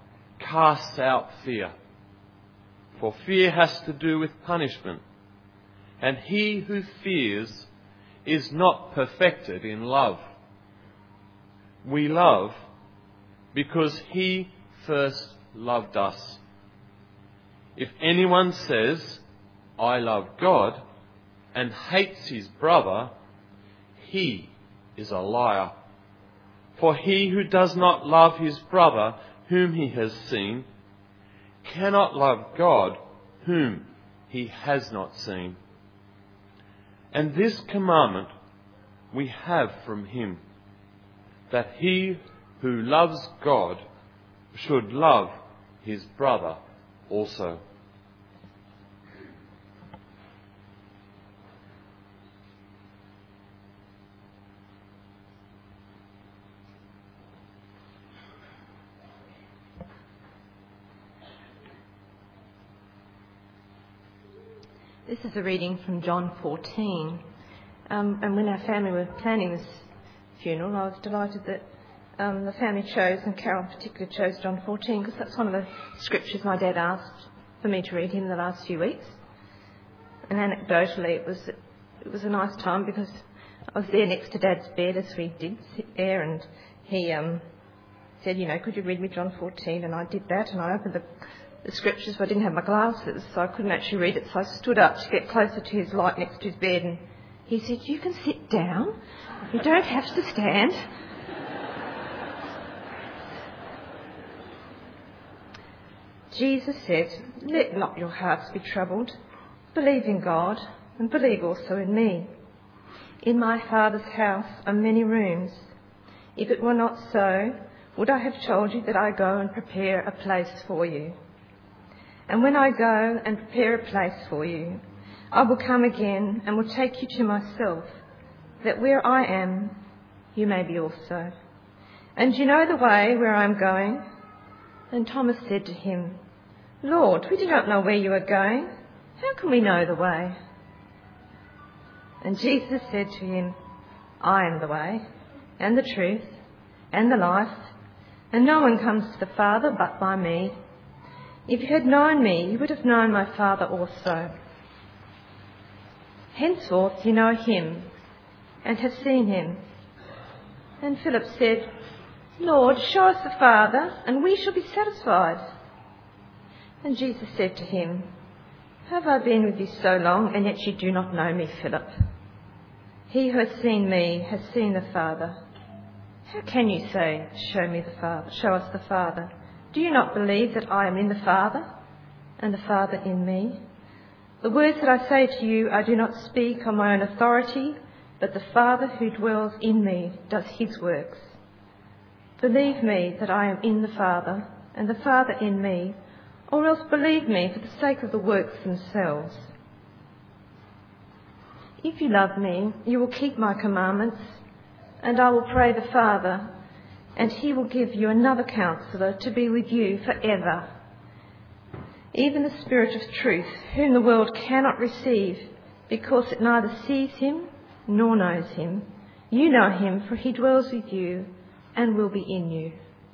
casts out fear. For fear has to do with punishment, and he who fears is not perfected in love. We love because he first loved us. If anyone says, "I love God," and hates his brother, he is a liar. For he who does not love his brother whom he has seen cannot love God whom he has not seen. And this commandment we have from him, that he who loves God should love his brother also. This is a reading from John 14. And when our family were planning this funeral, I was delighted that the family chose, and Carol in particular chose John 14, because that's one of the scriptures my dad asked for me to read him the last few weeks. And anecdotally, it was a nice time because I was there next to Dad's bed as we did sit there, and he said, "Could you read me John 14? And I did that, and I opened the scriptures, but I didn't have my glasses, so I couldn't actually read it. So I stood up to get closer to his light next to his bed, and he said, "You can sit down. You don't have to stand." Jesus said, "Let not your hearts be troubled. Believe in God, and believe also in me. In my Father's house are many rooms. If it were not so, would I have told you that I go and prepare a place for you? And when I go and prepare a place for you, I will come again and will take you to myself, that where I am, you may be also. And you know the way where I am going?" And Thomas said to him, "Lord, we do not know where you are going. How can we know the way?" And Jesus said to him, "I am the way, and the truth, and the life, and no one comes to the Father but by me. If you had known me, you would have known my Father also. Henceforth you know him, and have seen him." And Philip said, "Lord, show us the Father, and we shall be satisfied." And Jesus said to him, "Have I been with you so long, and yet you do not know me, Philip? He who has seen me has seen the Father. How can you say, 'Show me the Father, show us the Father'? Do you not believe that I am in the Father, and the Father in me? The words that I say to you I do not speak on my own authority, but the Father who dwells in me does his works. Believe me that I am in the Father, and the Father in me, or else believe me for the sake of the works themselves. If you love me, you will keep my commandments, and I will pray the Father, and he will give you another counselor to be with you forever, even the Spirit of truth, whom the world cannot receive, because it neither sees him nor knows him. You know him, for he dwells with you and will be in you.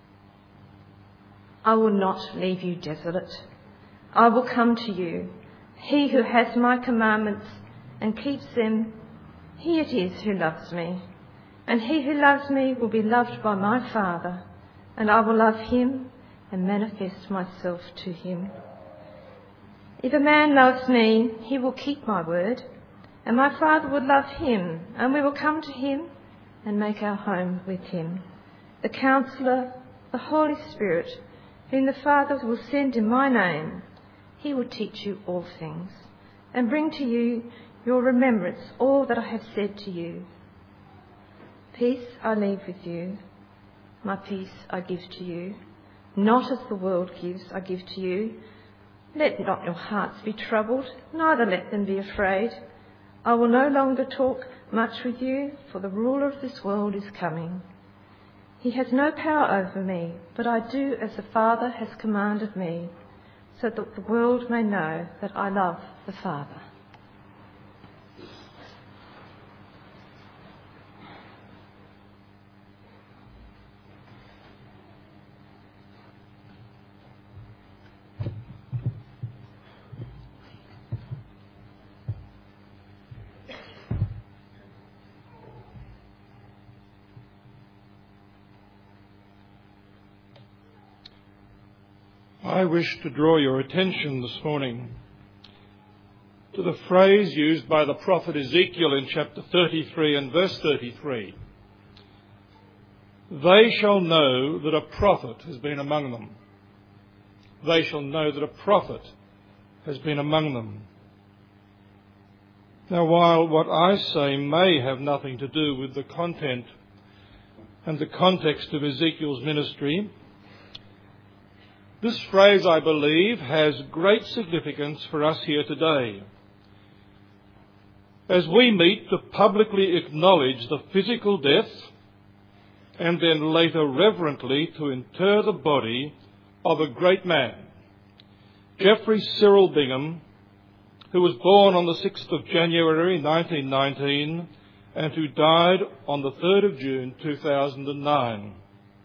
I will not leave you desolate. I will come to you. He who has my commandments and keeps them, he it is who loves me. And he who loves me will be loved by my Father, and I will love him and manifest myself to him. If a man loves me, he will keep my word, and my Father will love him, and we will come to him and make our home with him. The Counselor, the Holy Spirit, whom the Father will send in my name, he will teach you all things, and bring to you your remembrance all that I have said to you. Peace I leave with you, my peace I give to you. Not as the world gives, I give to you. Let not your hearts be troubled, neither let them be afraid. I will no longer talk much with you, for the ruler of this world is coming. He has no power over me, but I do as the Father has commanded me, so that the world may know that I love the Father." I wish to draw your attention this morning to the phrase used by the prophet Ezekiel in chapter 33 and verse 33. They shall know that a prophet has been among them. They shall know that a prophet has been among them. Now, while what I say may have nothing to do with the content and the context of Ezekiel's ministry, this phrase, I believe, has great significance for us here today. As we meet to publicly acknowledge the physical death and then later reverently to inter the body of a great man, Geoffrey Cyril Bingham, who was born on the 6th of January 1919 and who died on the 3rd of June 2009.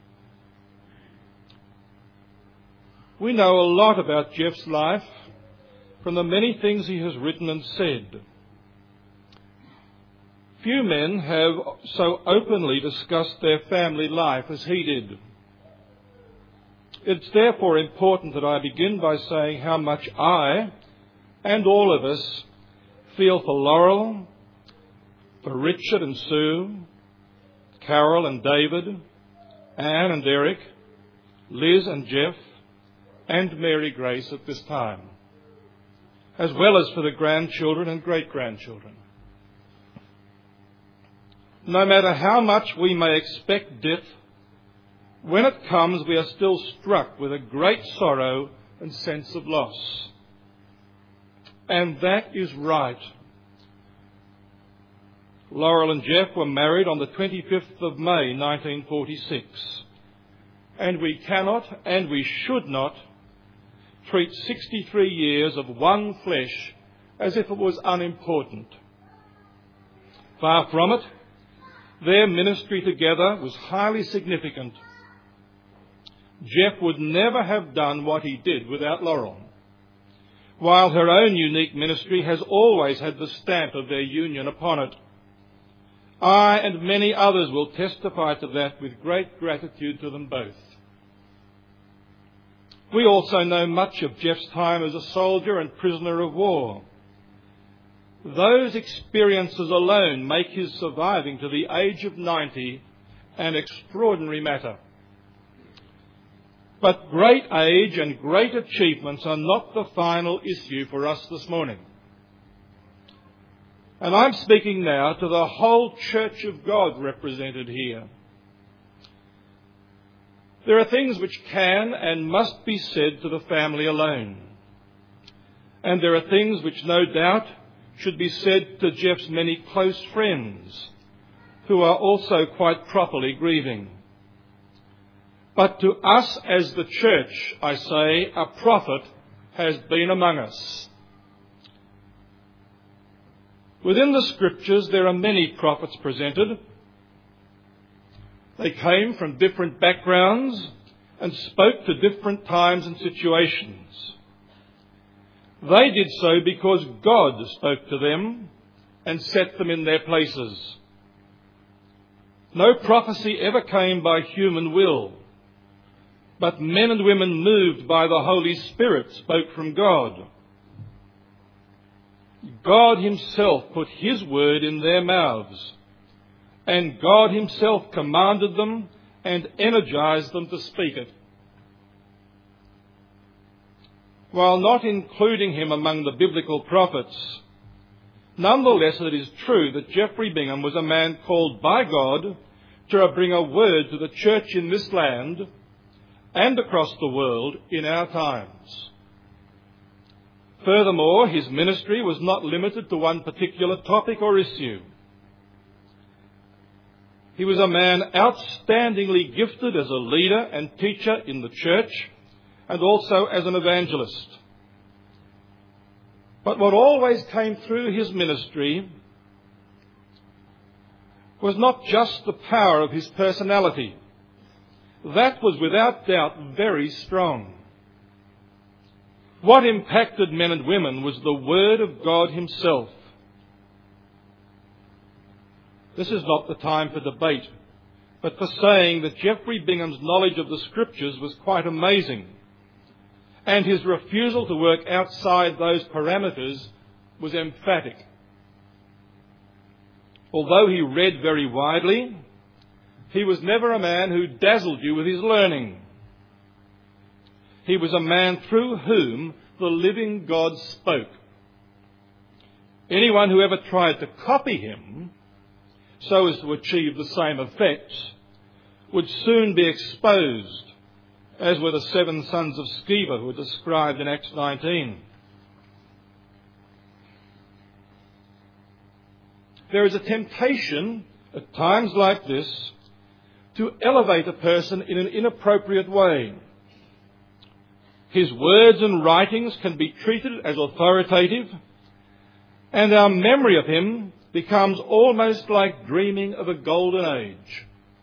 We know a lot about Jeff's life from the many things he has written and said. Few men have so openly discussed their family life as he did. It's therefore important that I begin by saying how much I, and all of us, feel for Laurel, for Richard and Sue, Carol and David, Anne and Eric, Liz and Jeff, and Mary Grace at this time, as well as for the grandchildren and great-grandchildren. No matter how much we may expect death, when it comes we are still struck with a great sorrow and sense of loss. And that is right. Laurel and Jeff were married on the 25th of May 1946, and we cannot and we should not treat 63 years of one flesh as if it was unimportant. Far from it, their ministry together was highly significant. Jeff would never have done what he did without Laurel, while her own unique ministry has always had the stamp of their union upon it. I and many others will testify to that with great gratitude to them both. We also know much of Jeff's time as a soldier and prisoner of war. Those experiences alone make his surviving to the age of 90 an extraordinary matter. But great age and great achievements are not the final issue for us this morning. And I'm speaking now to the whole Church of God represented here. There are things which can and must be said to the family alone. And there are things which no doubt should be said to Jeff's many close friends, who are also quite properly grieving. But to us as the church, I say, a prophet has been among us. Within the Scriptures there are many prophets presented. They came from different backgrounds and spoke to different times and situations. They did so because God spoke to them and set them in their places. No prophecy ever came by human will, but men and women moved by the Holy Spirit spoke from God. God himself put his word in their mouths, and God himself commanded them and energized them to speak it. While not including him among the biblical prophets, nonetheless it is true that Geoffrey Bingham was a man called by God to bring a word to the church in this land and across the world in our times. Furthermore, his ministry was not limited to one particular topic or issue. He was a man outstandingly gifted as a leader and teacher in the church and also as an evangelist. But what always came through his ministry was not just the power of his personality. That was without doubt very strong. What impacted men and women was the Word of God himself. This is not the time for debate, but for saying that Geoffrey Bingham's knowledge of the Scriptures was quite amazing, and his refusal to work outside those parameters was emphatic. Although he read very widely, he was never a man who dazzled you with his learning. He was a man through whom the living God spoke. Anyone who ever tried to copy him so as to achieve the same effects would soon be exposed, as were the 7 sons of Sceva who are described in Acts 19. There is a temptation at times like this to elevate a person in an inappropriate way. His words and writings can be treated as authoritative, and our memory of him becomes almost like dreaming of a golden age.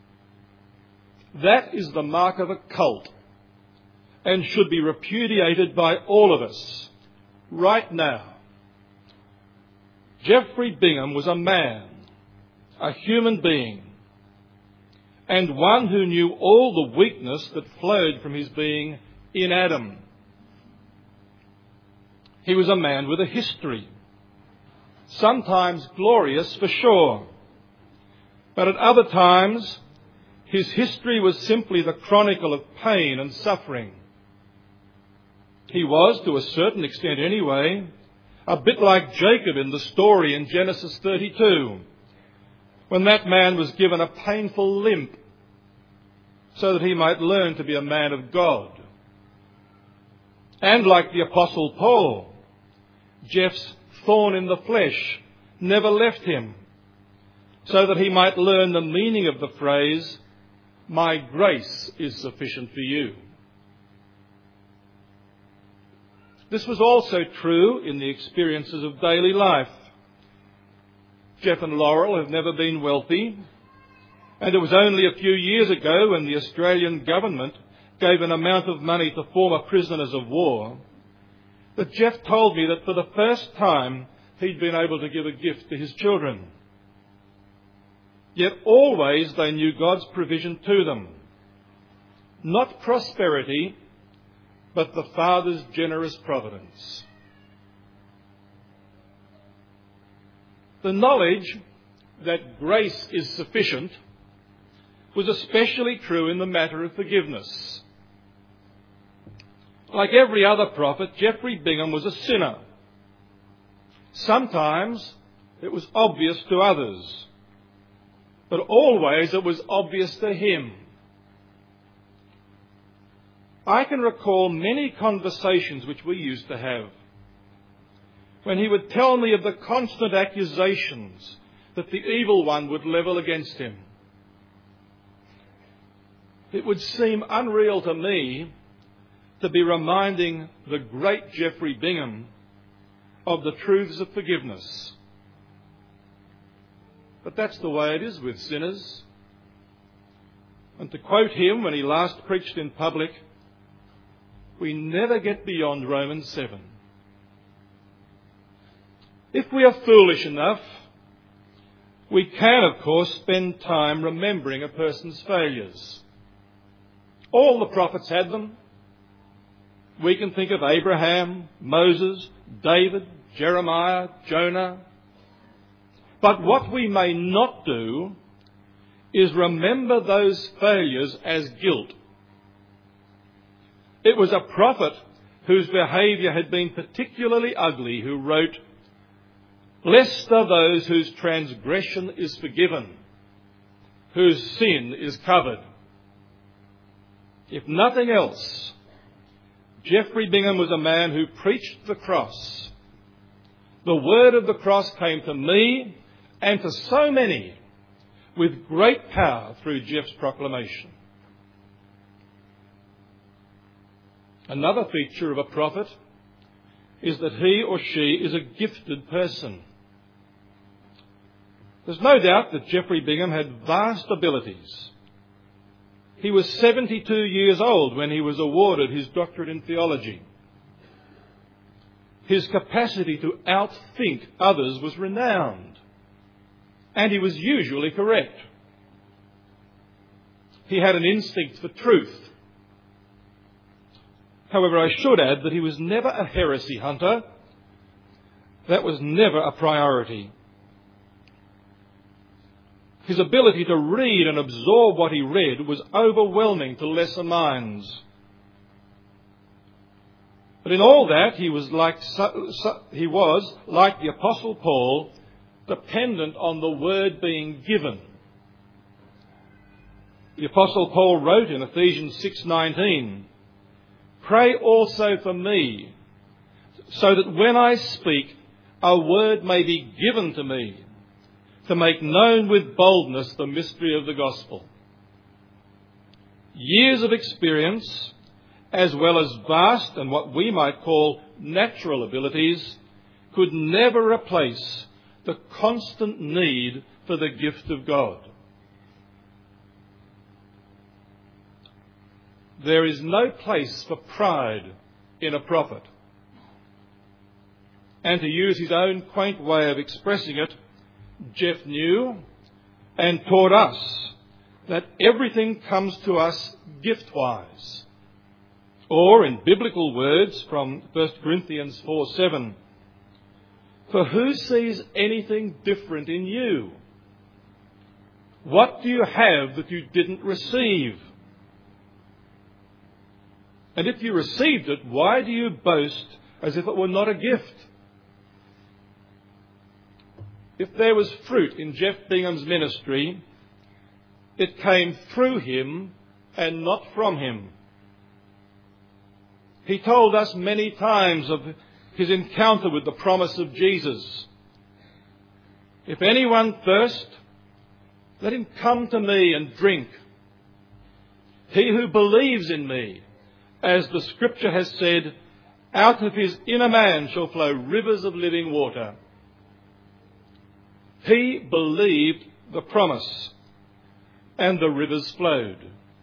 That is the mark of a cult, and should be repudiated by all of us right now. Geoffrey Bingham was a man, a human being, and one who knew all the weakness that flowed from his being in Adam. He was a man with a history, sometimes glorious for sure, but at other times his history was simply the chronicle of pain and suffering. He was, to a certain extent anyway, a bit like Jacob in the story in Genesis 32, when that man was given a painful limp so that he might learn to be a man of God. And like the Apostle Paul, Jeff's thorn in the flesh never left him, so that he might learn the meaning of the phrase, "My grace is sufficient for you." This was also true in the experiences of daily life. Jeff and Laurel have never been wealthy, and it was only a few years ago when the Australian government gave an amount of money to former prisoners of war that Jeff told me that for the first time he'd been able to give a gift to his children. Yet always they knew God's provision to them. Not prosperity, but the Father's generous providence. The knowledge that grace is sufficient was especially true in the matter of forgiveness. Like every other prophet, Geoffrey Bingham was a sinner. Sometimes it was obvious to others, but always it was obvious to him. I can recall many conversations which we used to have, when he would tell me of the constant accusations that the evil one would level against him. It would seem unreal to me to be reminding the great Geoffrey Bingham of the truths of forgiveness. But that's the way it is with sinners. And to quote him when he last preached in public, we never get beyond Romans 7. If we are foolish enough, we can, of course, spend time remembering a person's failures. All the prophets had them. We can think of Abraham, Moses, David, Jeremiah, Jonah. But what we may not do is remember those failures as guilt. It was a prophet whose behaviour had been particularly ugly who wrote, "Blessed are those whose transgression is forgiven, whose sin is covered." If nothing else, Geoffrey Bingham was a man who preached the cross. The word of the cross came to me and to so many with great power through Jeff's proclamation. Another feature of a prophet is that he or she is a gifted person. There's no doubt that Geoffrey Bingham had vast abilities. He was 72 years old when he was awarded his doctorate in theology. His capacity to outthink others was renowned, and he was usually correct. He had an instinct for truth. However, I should add that he was never a heresy hunter. That was never a priority. His ability to read and absorb what he read was overwhelming to lesser minds. But in all that, he was like the Apostle Paul, dependent on the word being given. The Apostle Paul wrote in Ephesians 6:19, "Pray also for me, so that when I speak, a word may be given to me, to make known with boldness the mystery of the gospel." Years of experience, as well as vast and what we might call natural abilities, could never replace the constant need for the gift of God. There is no place for pride in a prophet. And to use his own quaint way of expressing it, Jeff knew and taught us that everything comes to us gift-wise. Or, in biblical words from 1 Corinthians 4:7, "For who sees anything different in you? What do you have that you didn't receive? And if you received it, why do you boast as if it were not a gift?" If there was fruit in Jeff Bingham's ministry, it came through him and not from him. He told us many times of his encounter with the promise of Jesus. "If anyone thirst, let him come to me and drink. He who believes in me, as the Scripture has said, out of his inner man shall flow rivers of living water." He believed the promise, and the rivers flowed.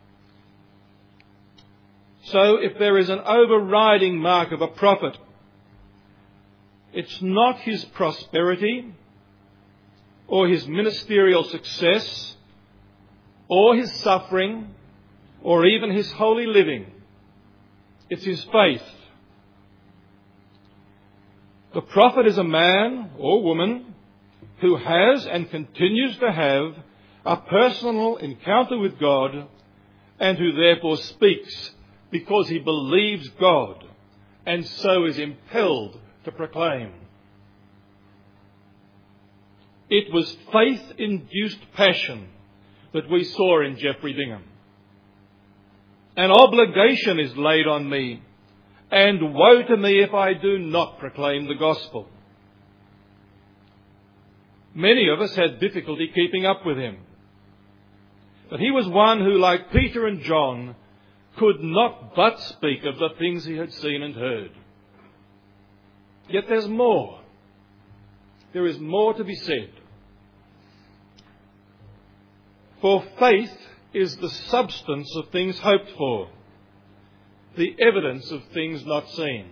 So if there is an overriding mark of a prophet, it's not his prosperity, or his ministerial success, or his suffering, or even his holy living. It's his faith. The prophet is a man or woman who has and continues to have a personal encounter with God, and who therefore speaks because he believes God, and so is impelled to proclaim. It was faith-induced passion that we saw in Geoffrey Bingham. "An obligation is laid on me, and woe to me if I do not proclaim the gospel." Many of us had difficulty keeping up with him. But he was one who, like Peter and John, could not but speak of the things he had seen and heard. Yet there's more. There is more to be said. For faith is the substance of things hoped for, the evidence of things not seen.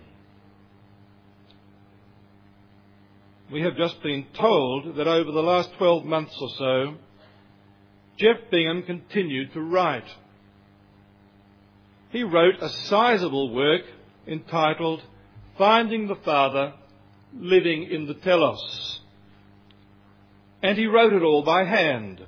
We have just been told that over the last 12 months or so, Jeff Bingham continued to write. He wrote a sizable work entitled Finding the Father, Living in the Telos. And he wrote it all by hand.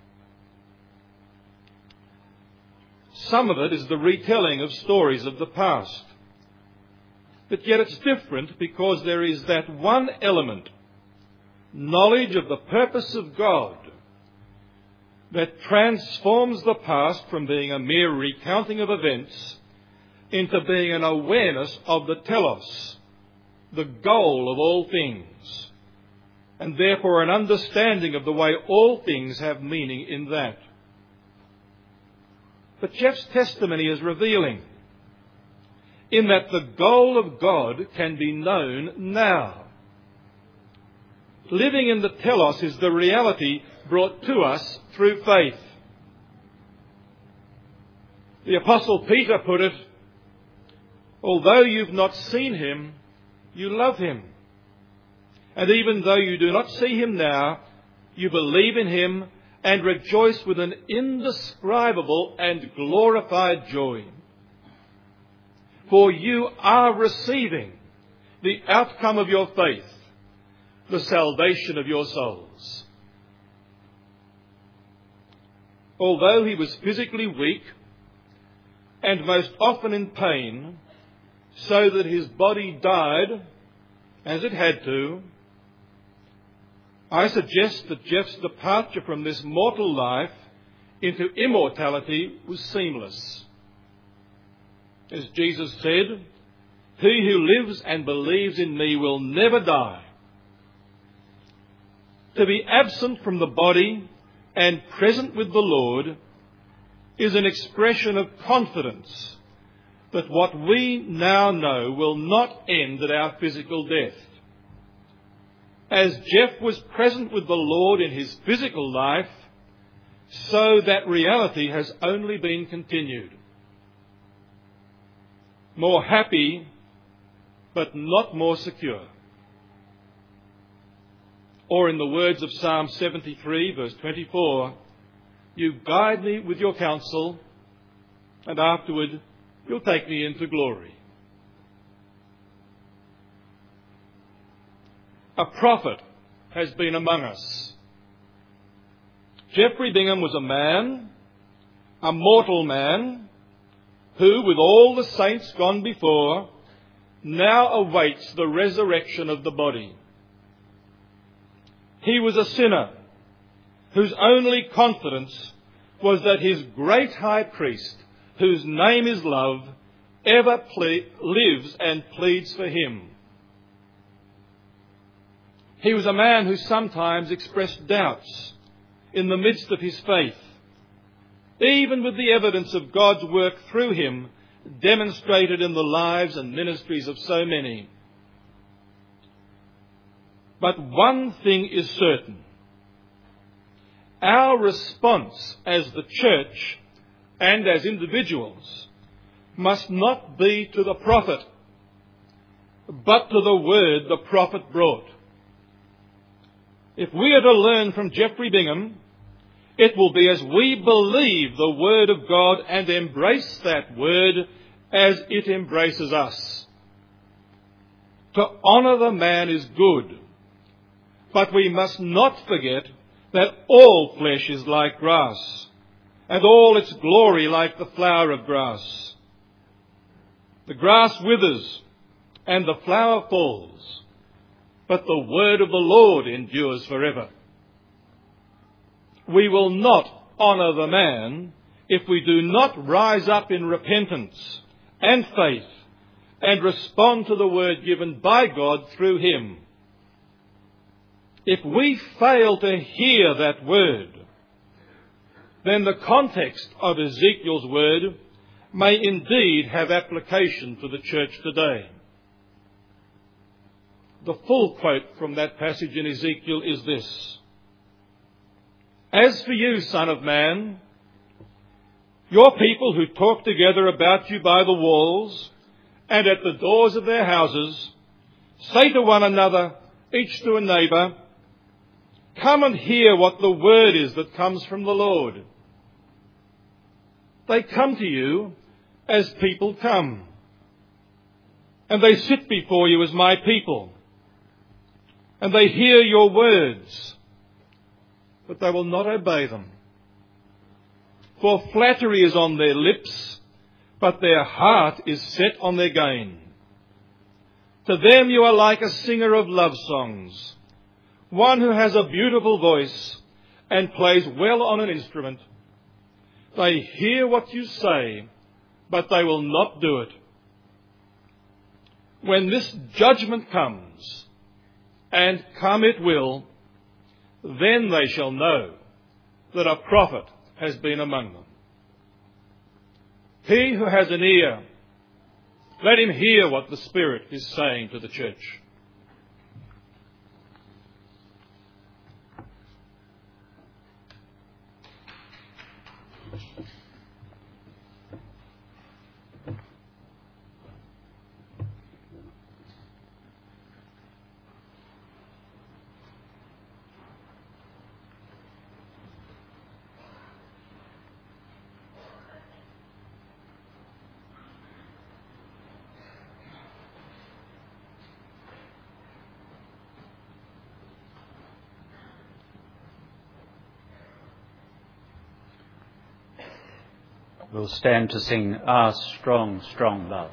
Some of it is the retelling of stories of the past. But yet it's different because there is that one element, knowledge of the purpose of God, that transforms the past from being a mere recounting of events into being an awareness of the telos, the goal of all things, and therefore an understanding of the way all things have meaning in that. But Jeff's testimony is revealing in that the goal of God can be known now. Living in the telos is the reality brought to us through faith. The Apostle Peter put it, although you've not seen him, you love him. And even though you do not see him now, you believe in him and rejoice with an indescribable and glorified joy. for you are receiving the outcome of your faith, the salvation of your souls. Although he was physically weak and most often in pain, so that his body died, as it had to, I suggest that Jeff's departure from this mortal life into immortality was seamless. As Jesus said, "He who lives and believes in me will never die." To be absent from the body and present with the Lord is an expression of confidence that what we now know will not end at our physical death. As Jeff was present with the Lord in his physical life, so that reality has only been continued. More happy, but not more secure. Or in the words of Psalm 73, verse 24, "You guide me with your counsel, and afterward you'll take me into glory." A prophet has been among us. Geoffrey Bingham was a man, a mortal man, who, with all the saints gone before, now awaits the resurrection of the body. He was a sinner whose only confidence was that his great high priest, whose name is love, ever lives and pleads for him. He was a man who sometimes expressed doubts in the midst of his faith, even with the evidence of God's work through him demonstrated in the lives and ministries of so many. But one thing is certain. Our response as the church and as individuals must not be to the prophet, but to the word the prophet brought. If we are to learn from Geoffrey Bingham, it will be as we believe the word of God and embrace that word as it embraces us. To honour the man is good, but we must not forget that all flesh is like grass, and all its glory like the flower of grass. The grass withers, and the flower falls, but the word of the Lord endures forever. We will not honour the man if we do not rise up in repentance and faith and respond to the word given by God through him. If we fail to hear that word, then the context of Ezekiel's word may indeed have application to the church today. The full quote from that passage in Ezekiel is this: "As for you, Son of Man, your people who talk together about you by the walls and at the doors of their houses, say to one another, each to a neighbour, 'Come and hear what the word is that comes from the Lord.' They come to you as people come, and they sit before you as my people, and they hear your words, but they will not obey them. For flattery is on their lips, but their heart is set on their gain. To them you are like a singer of love songs, one who has a beautiful voice and plays well on an instrument. They hear what you say, but they will not do it. When this judgment comes, and come it will, then they shall know that a prophet has been among them. He who has an ear, let him hear what the Spirit is saying to the church." We'll stand to sing Our Strong, Strong Love.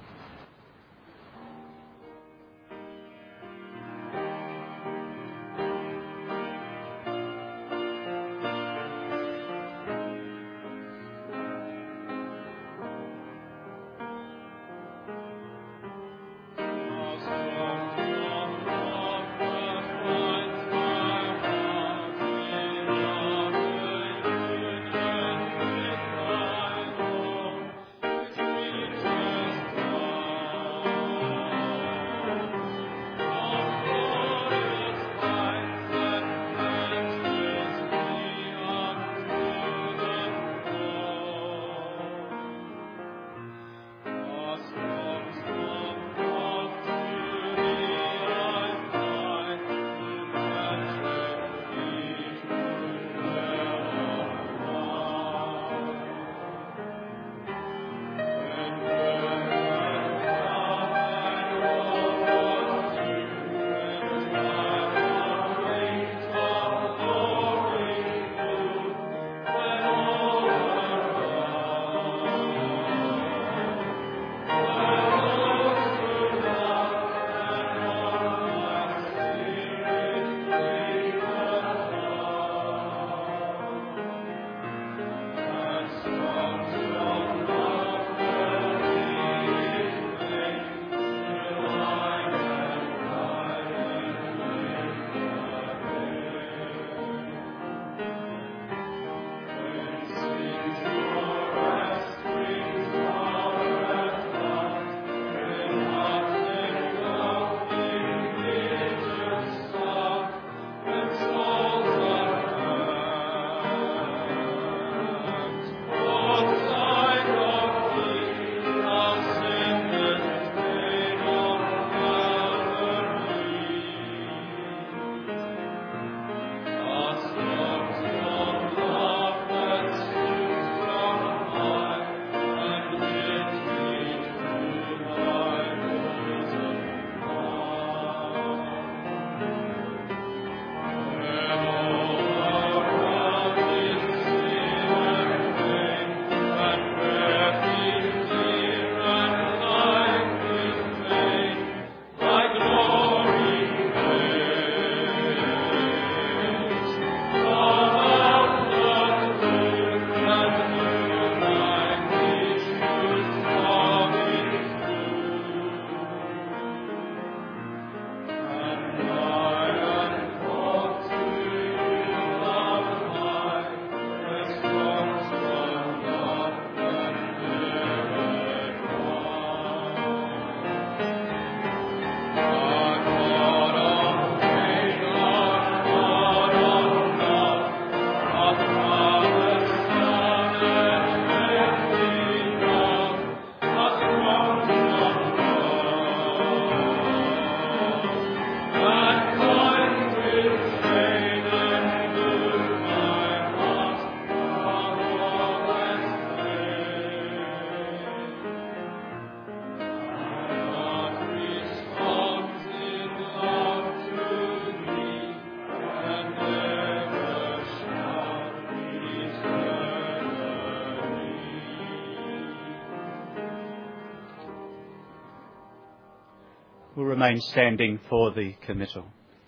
We'll remain standing for the committal.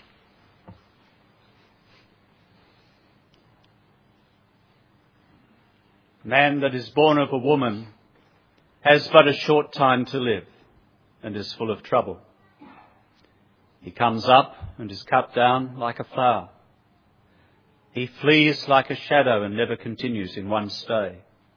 Man that is born of a woman has but a short time to live and is full of trouble. He comes up and is cut down like a flower. He flees like a shadow and never continues in one stay.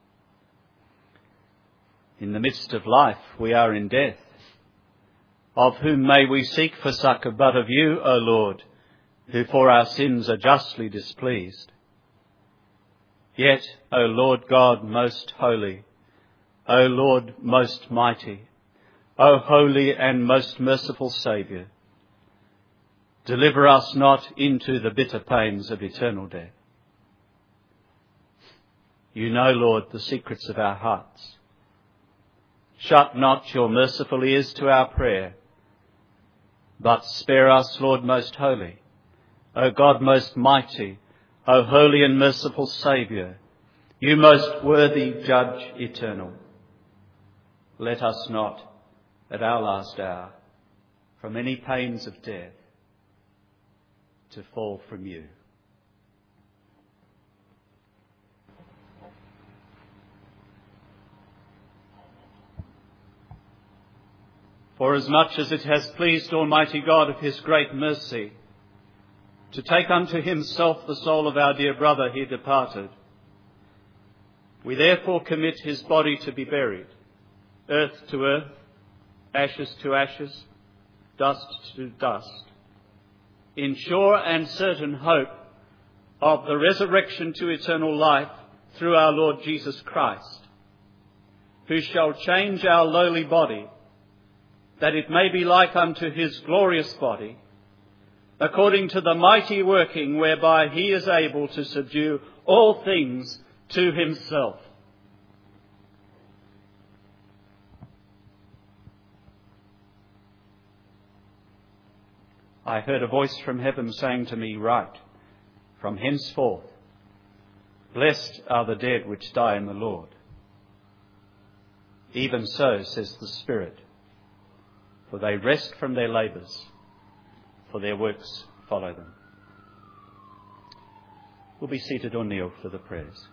In the midst of life we are in death. Of whom may we seek for succour but of you, O Lord, who for our sins are justly displeased? Yet, O Lord God most holy, O Lord most mighty, O holy and most merciful Saviour, deliver us not into the bitter pains of eternal death. You know, Lord, the secrets of our hearts. Shut not your merciful ears to our prayer, but spare us, Lord most holy, O God most mighty, O holy and merciful Saviour, You most worthy Judge eternal, let us not, at our last hour, from any pains of death, to fall from you. Forasmuch as it has pleased Almighty God of his great mercy to take unto himself the soul of our dear brother here departed, we therefore commit his body to be buried, earth to earth, ashes to ashes, dust to dust, in sure and certain hope of the resurrection to eternal life through our Lord Jesus Christ, who shall change our lowly body, that it may be like unto his glorious body, according to the mighty working whereby he is able to subdue all things to himself. I heard a voice from heaven saying to me, Write, from henceforth, blessed are the dead which die in the Lord. Even so, says the Spirit, for they rest from their labours, for their works follow them. We'll be seated or kneel for the prayers.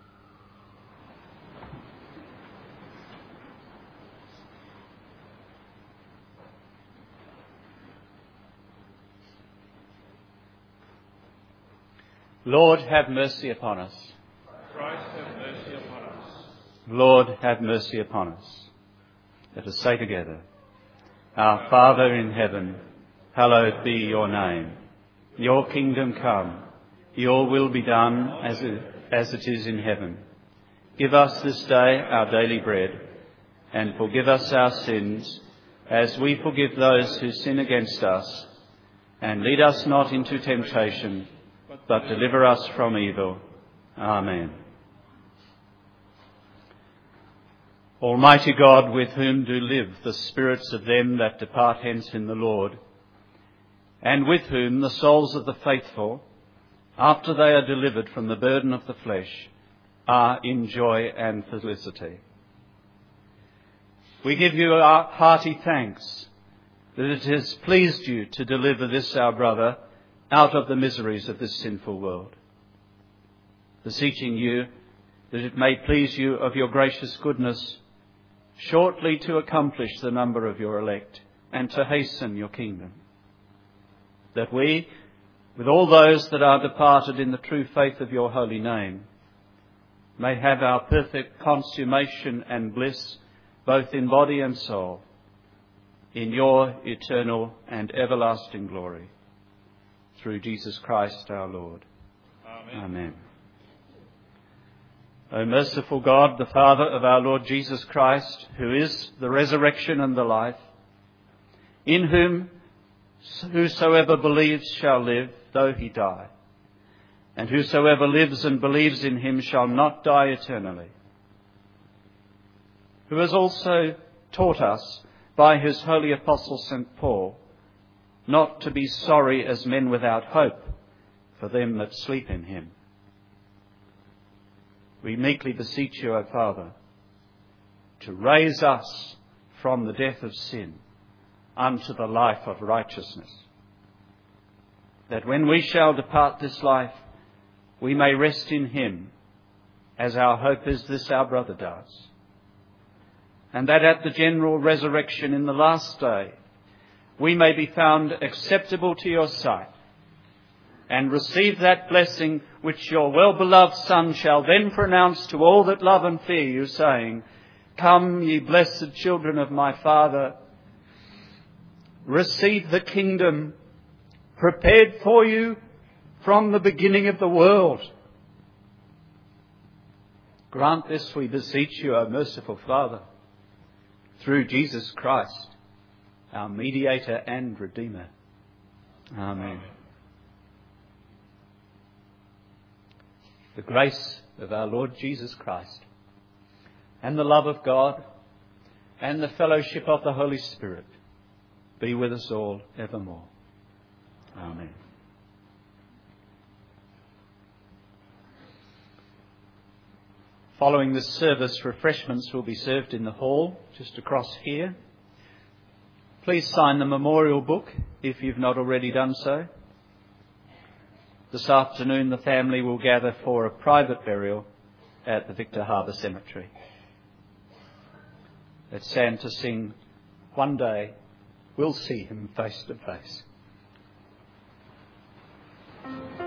Lord, have mercy upon us. Christ, have mercy upon us. Lord, have mercy upon us. Let us say together, Our Father in heaven, hallowed be your name. Your kingdom come, your will be done as it is in heaven. Give us this day our daily bread, and forgive us our sins, as we forgive those who sin against us. And lead us not into temptation, but deliver us from evil. Amen. Almighty God, with whom do live the spirits of them that depart hence in the Lord, and with whom the souls of the faithful, after they are delivered from the burden of the flesh, are in joy and felicity. We give you our hearty thanks that it has pleased you to deliver this our brother out of the miseries of this sinful world, beseeching you that it may please you of your gracious goodness shortly to accomplish the number of your elect and to hasten your kingdom, that we, with all those that are departed in the true faith of your holy name, may have our perfect consummation and bliss both in body and soul, in your eternal and everlasting glory. Through Jesus Christ our Lord. Amen. Amen. O merciful God, the Father of our Lord Jesus Christ, who is the resurrection and the life, in whom whosoever believes shall live, though he die, and whosoever lives and believes in him shall not die eternally, who has also taught us by his holy apostle St. Paul, not to be sorry as men without hope for them that sleep in him. We meekly beseech you, O Father, to raise us from the death of sin unto the life of righteousness, that when we shall depart this life, we may rest in him, as our hope is this our brother does, and that at the general resurrection in the last day, we may be found acceptable to your sight, and receive that blessing which your well-beloved Son shall then pronounce to all that love and fear you, saying, Come, ye blessed children of my Father, receive the kingdom prepared for you from the beginning of the world. Grant this, we beseech you, O merciful Father, through Jesus Christ, our mediator and Redeemer. Amen. The grace of our Lord Jesus Christ, and the love of God, and the fellowship of the Holy Spirit be with us all evermore. Amen. Following this service, refreshments will be served in the hall just across here. Please sign the memorial book if you've not already done so. This afternoon the family will gather for a private burial at the Victor Harbour Cemetery. Let's stand to sing One Day We'll See Him Face to Face.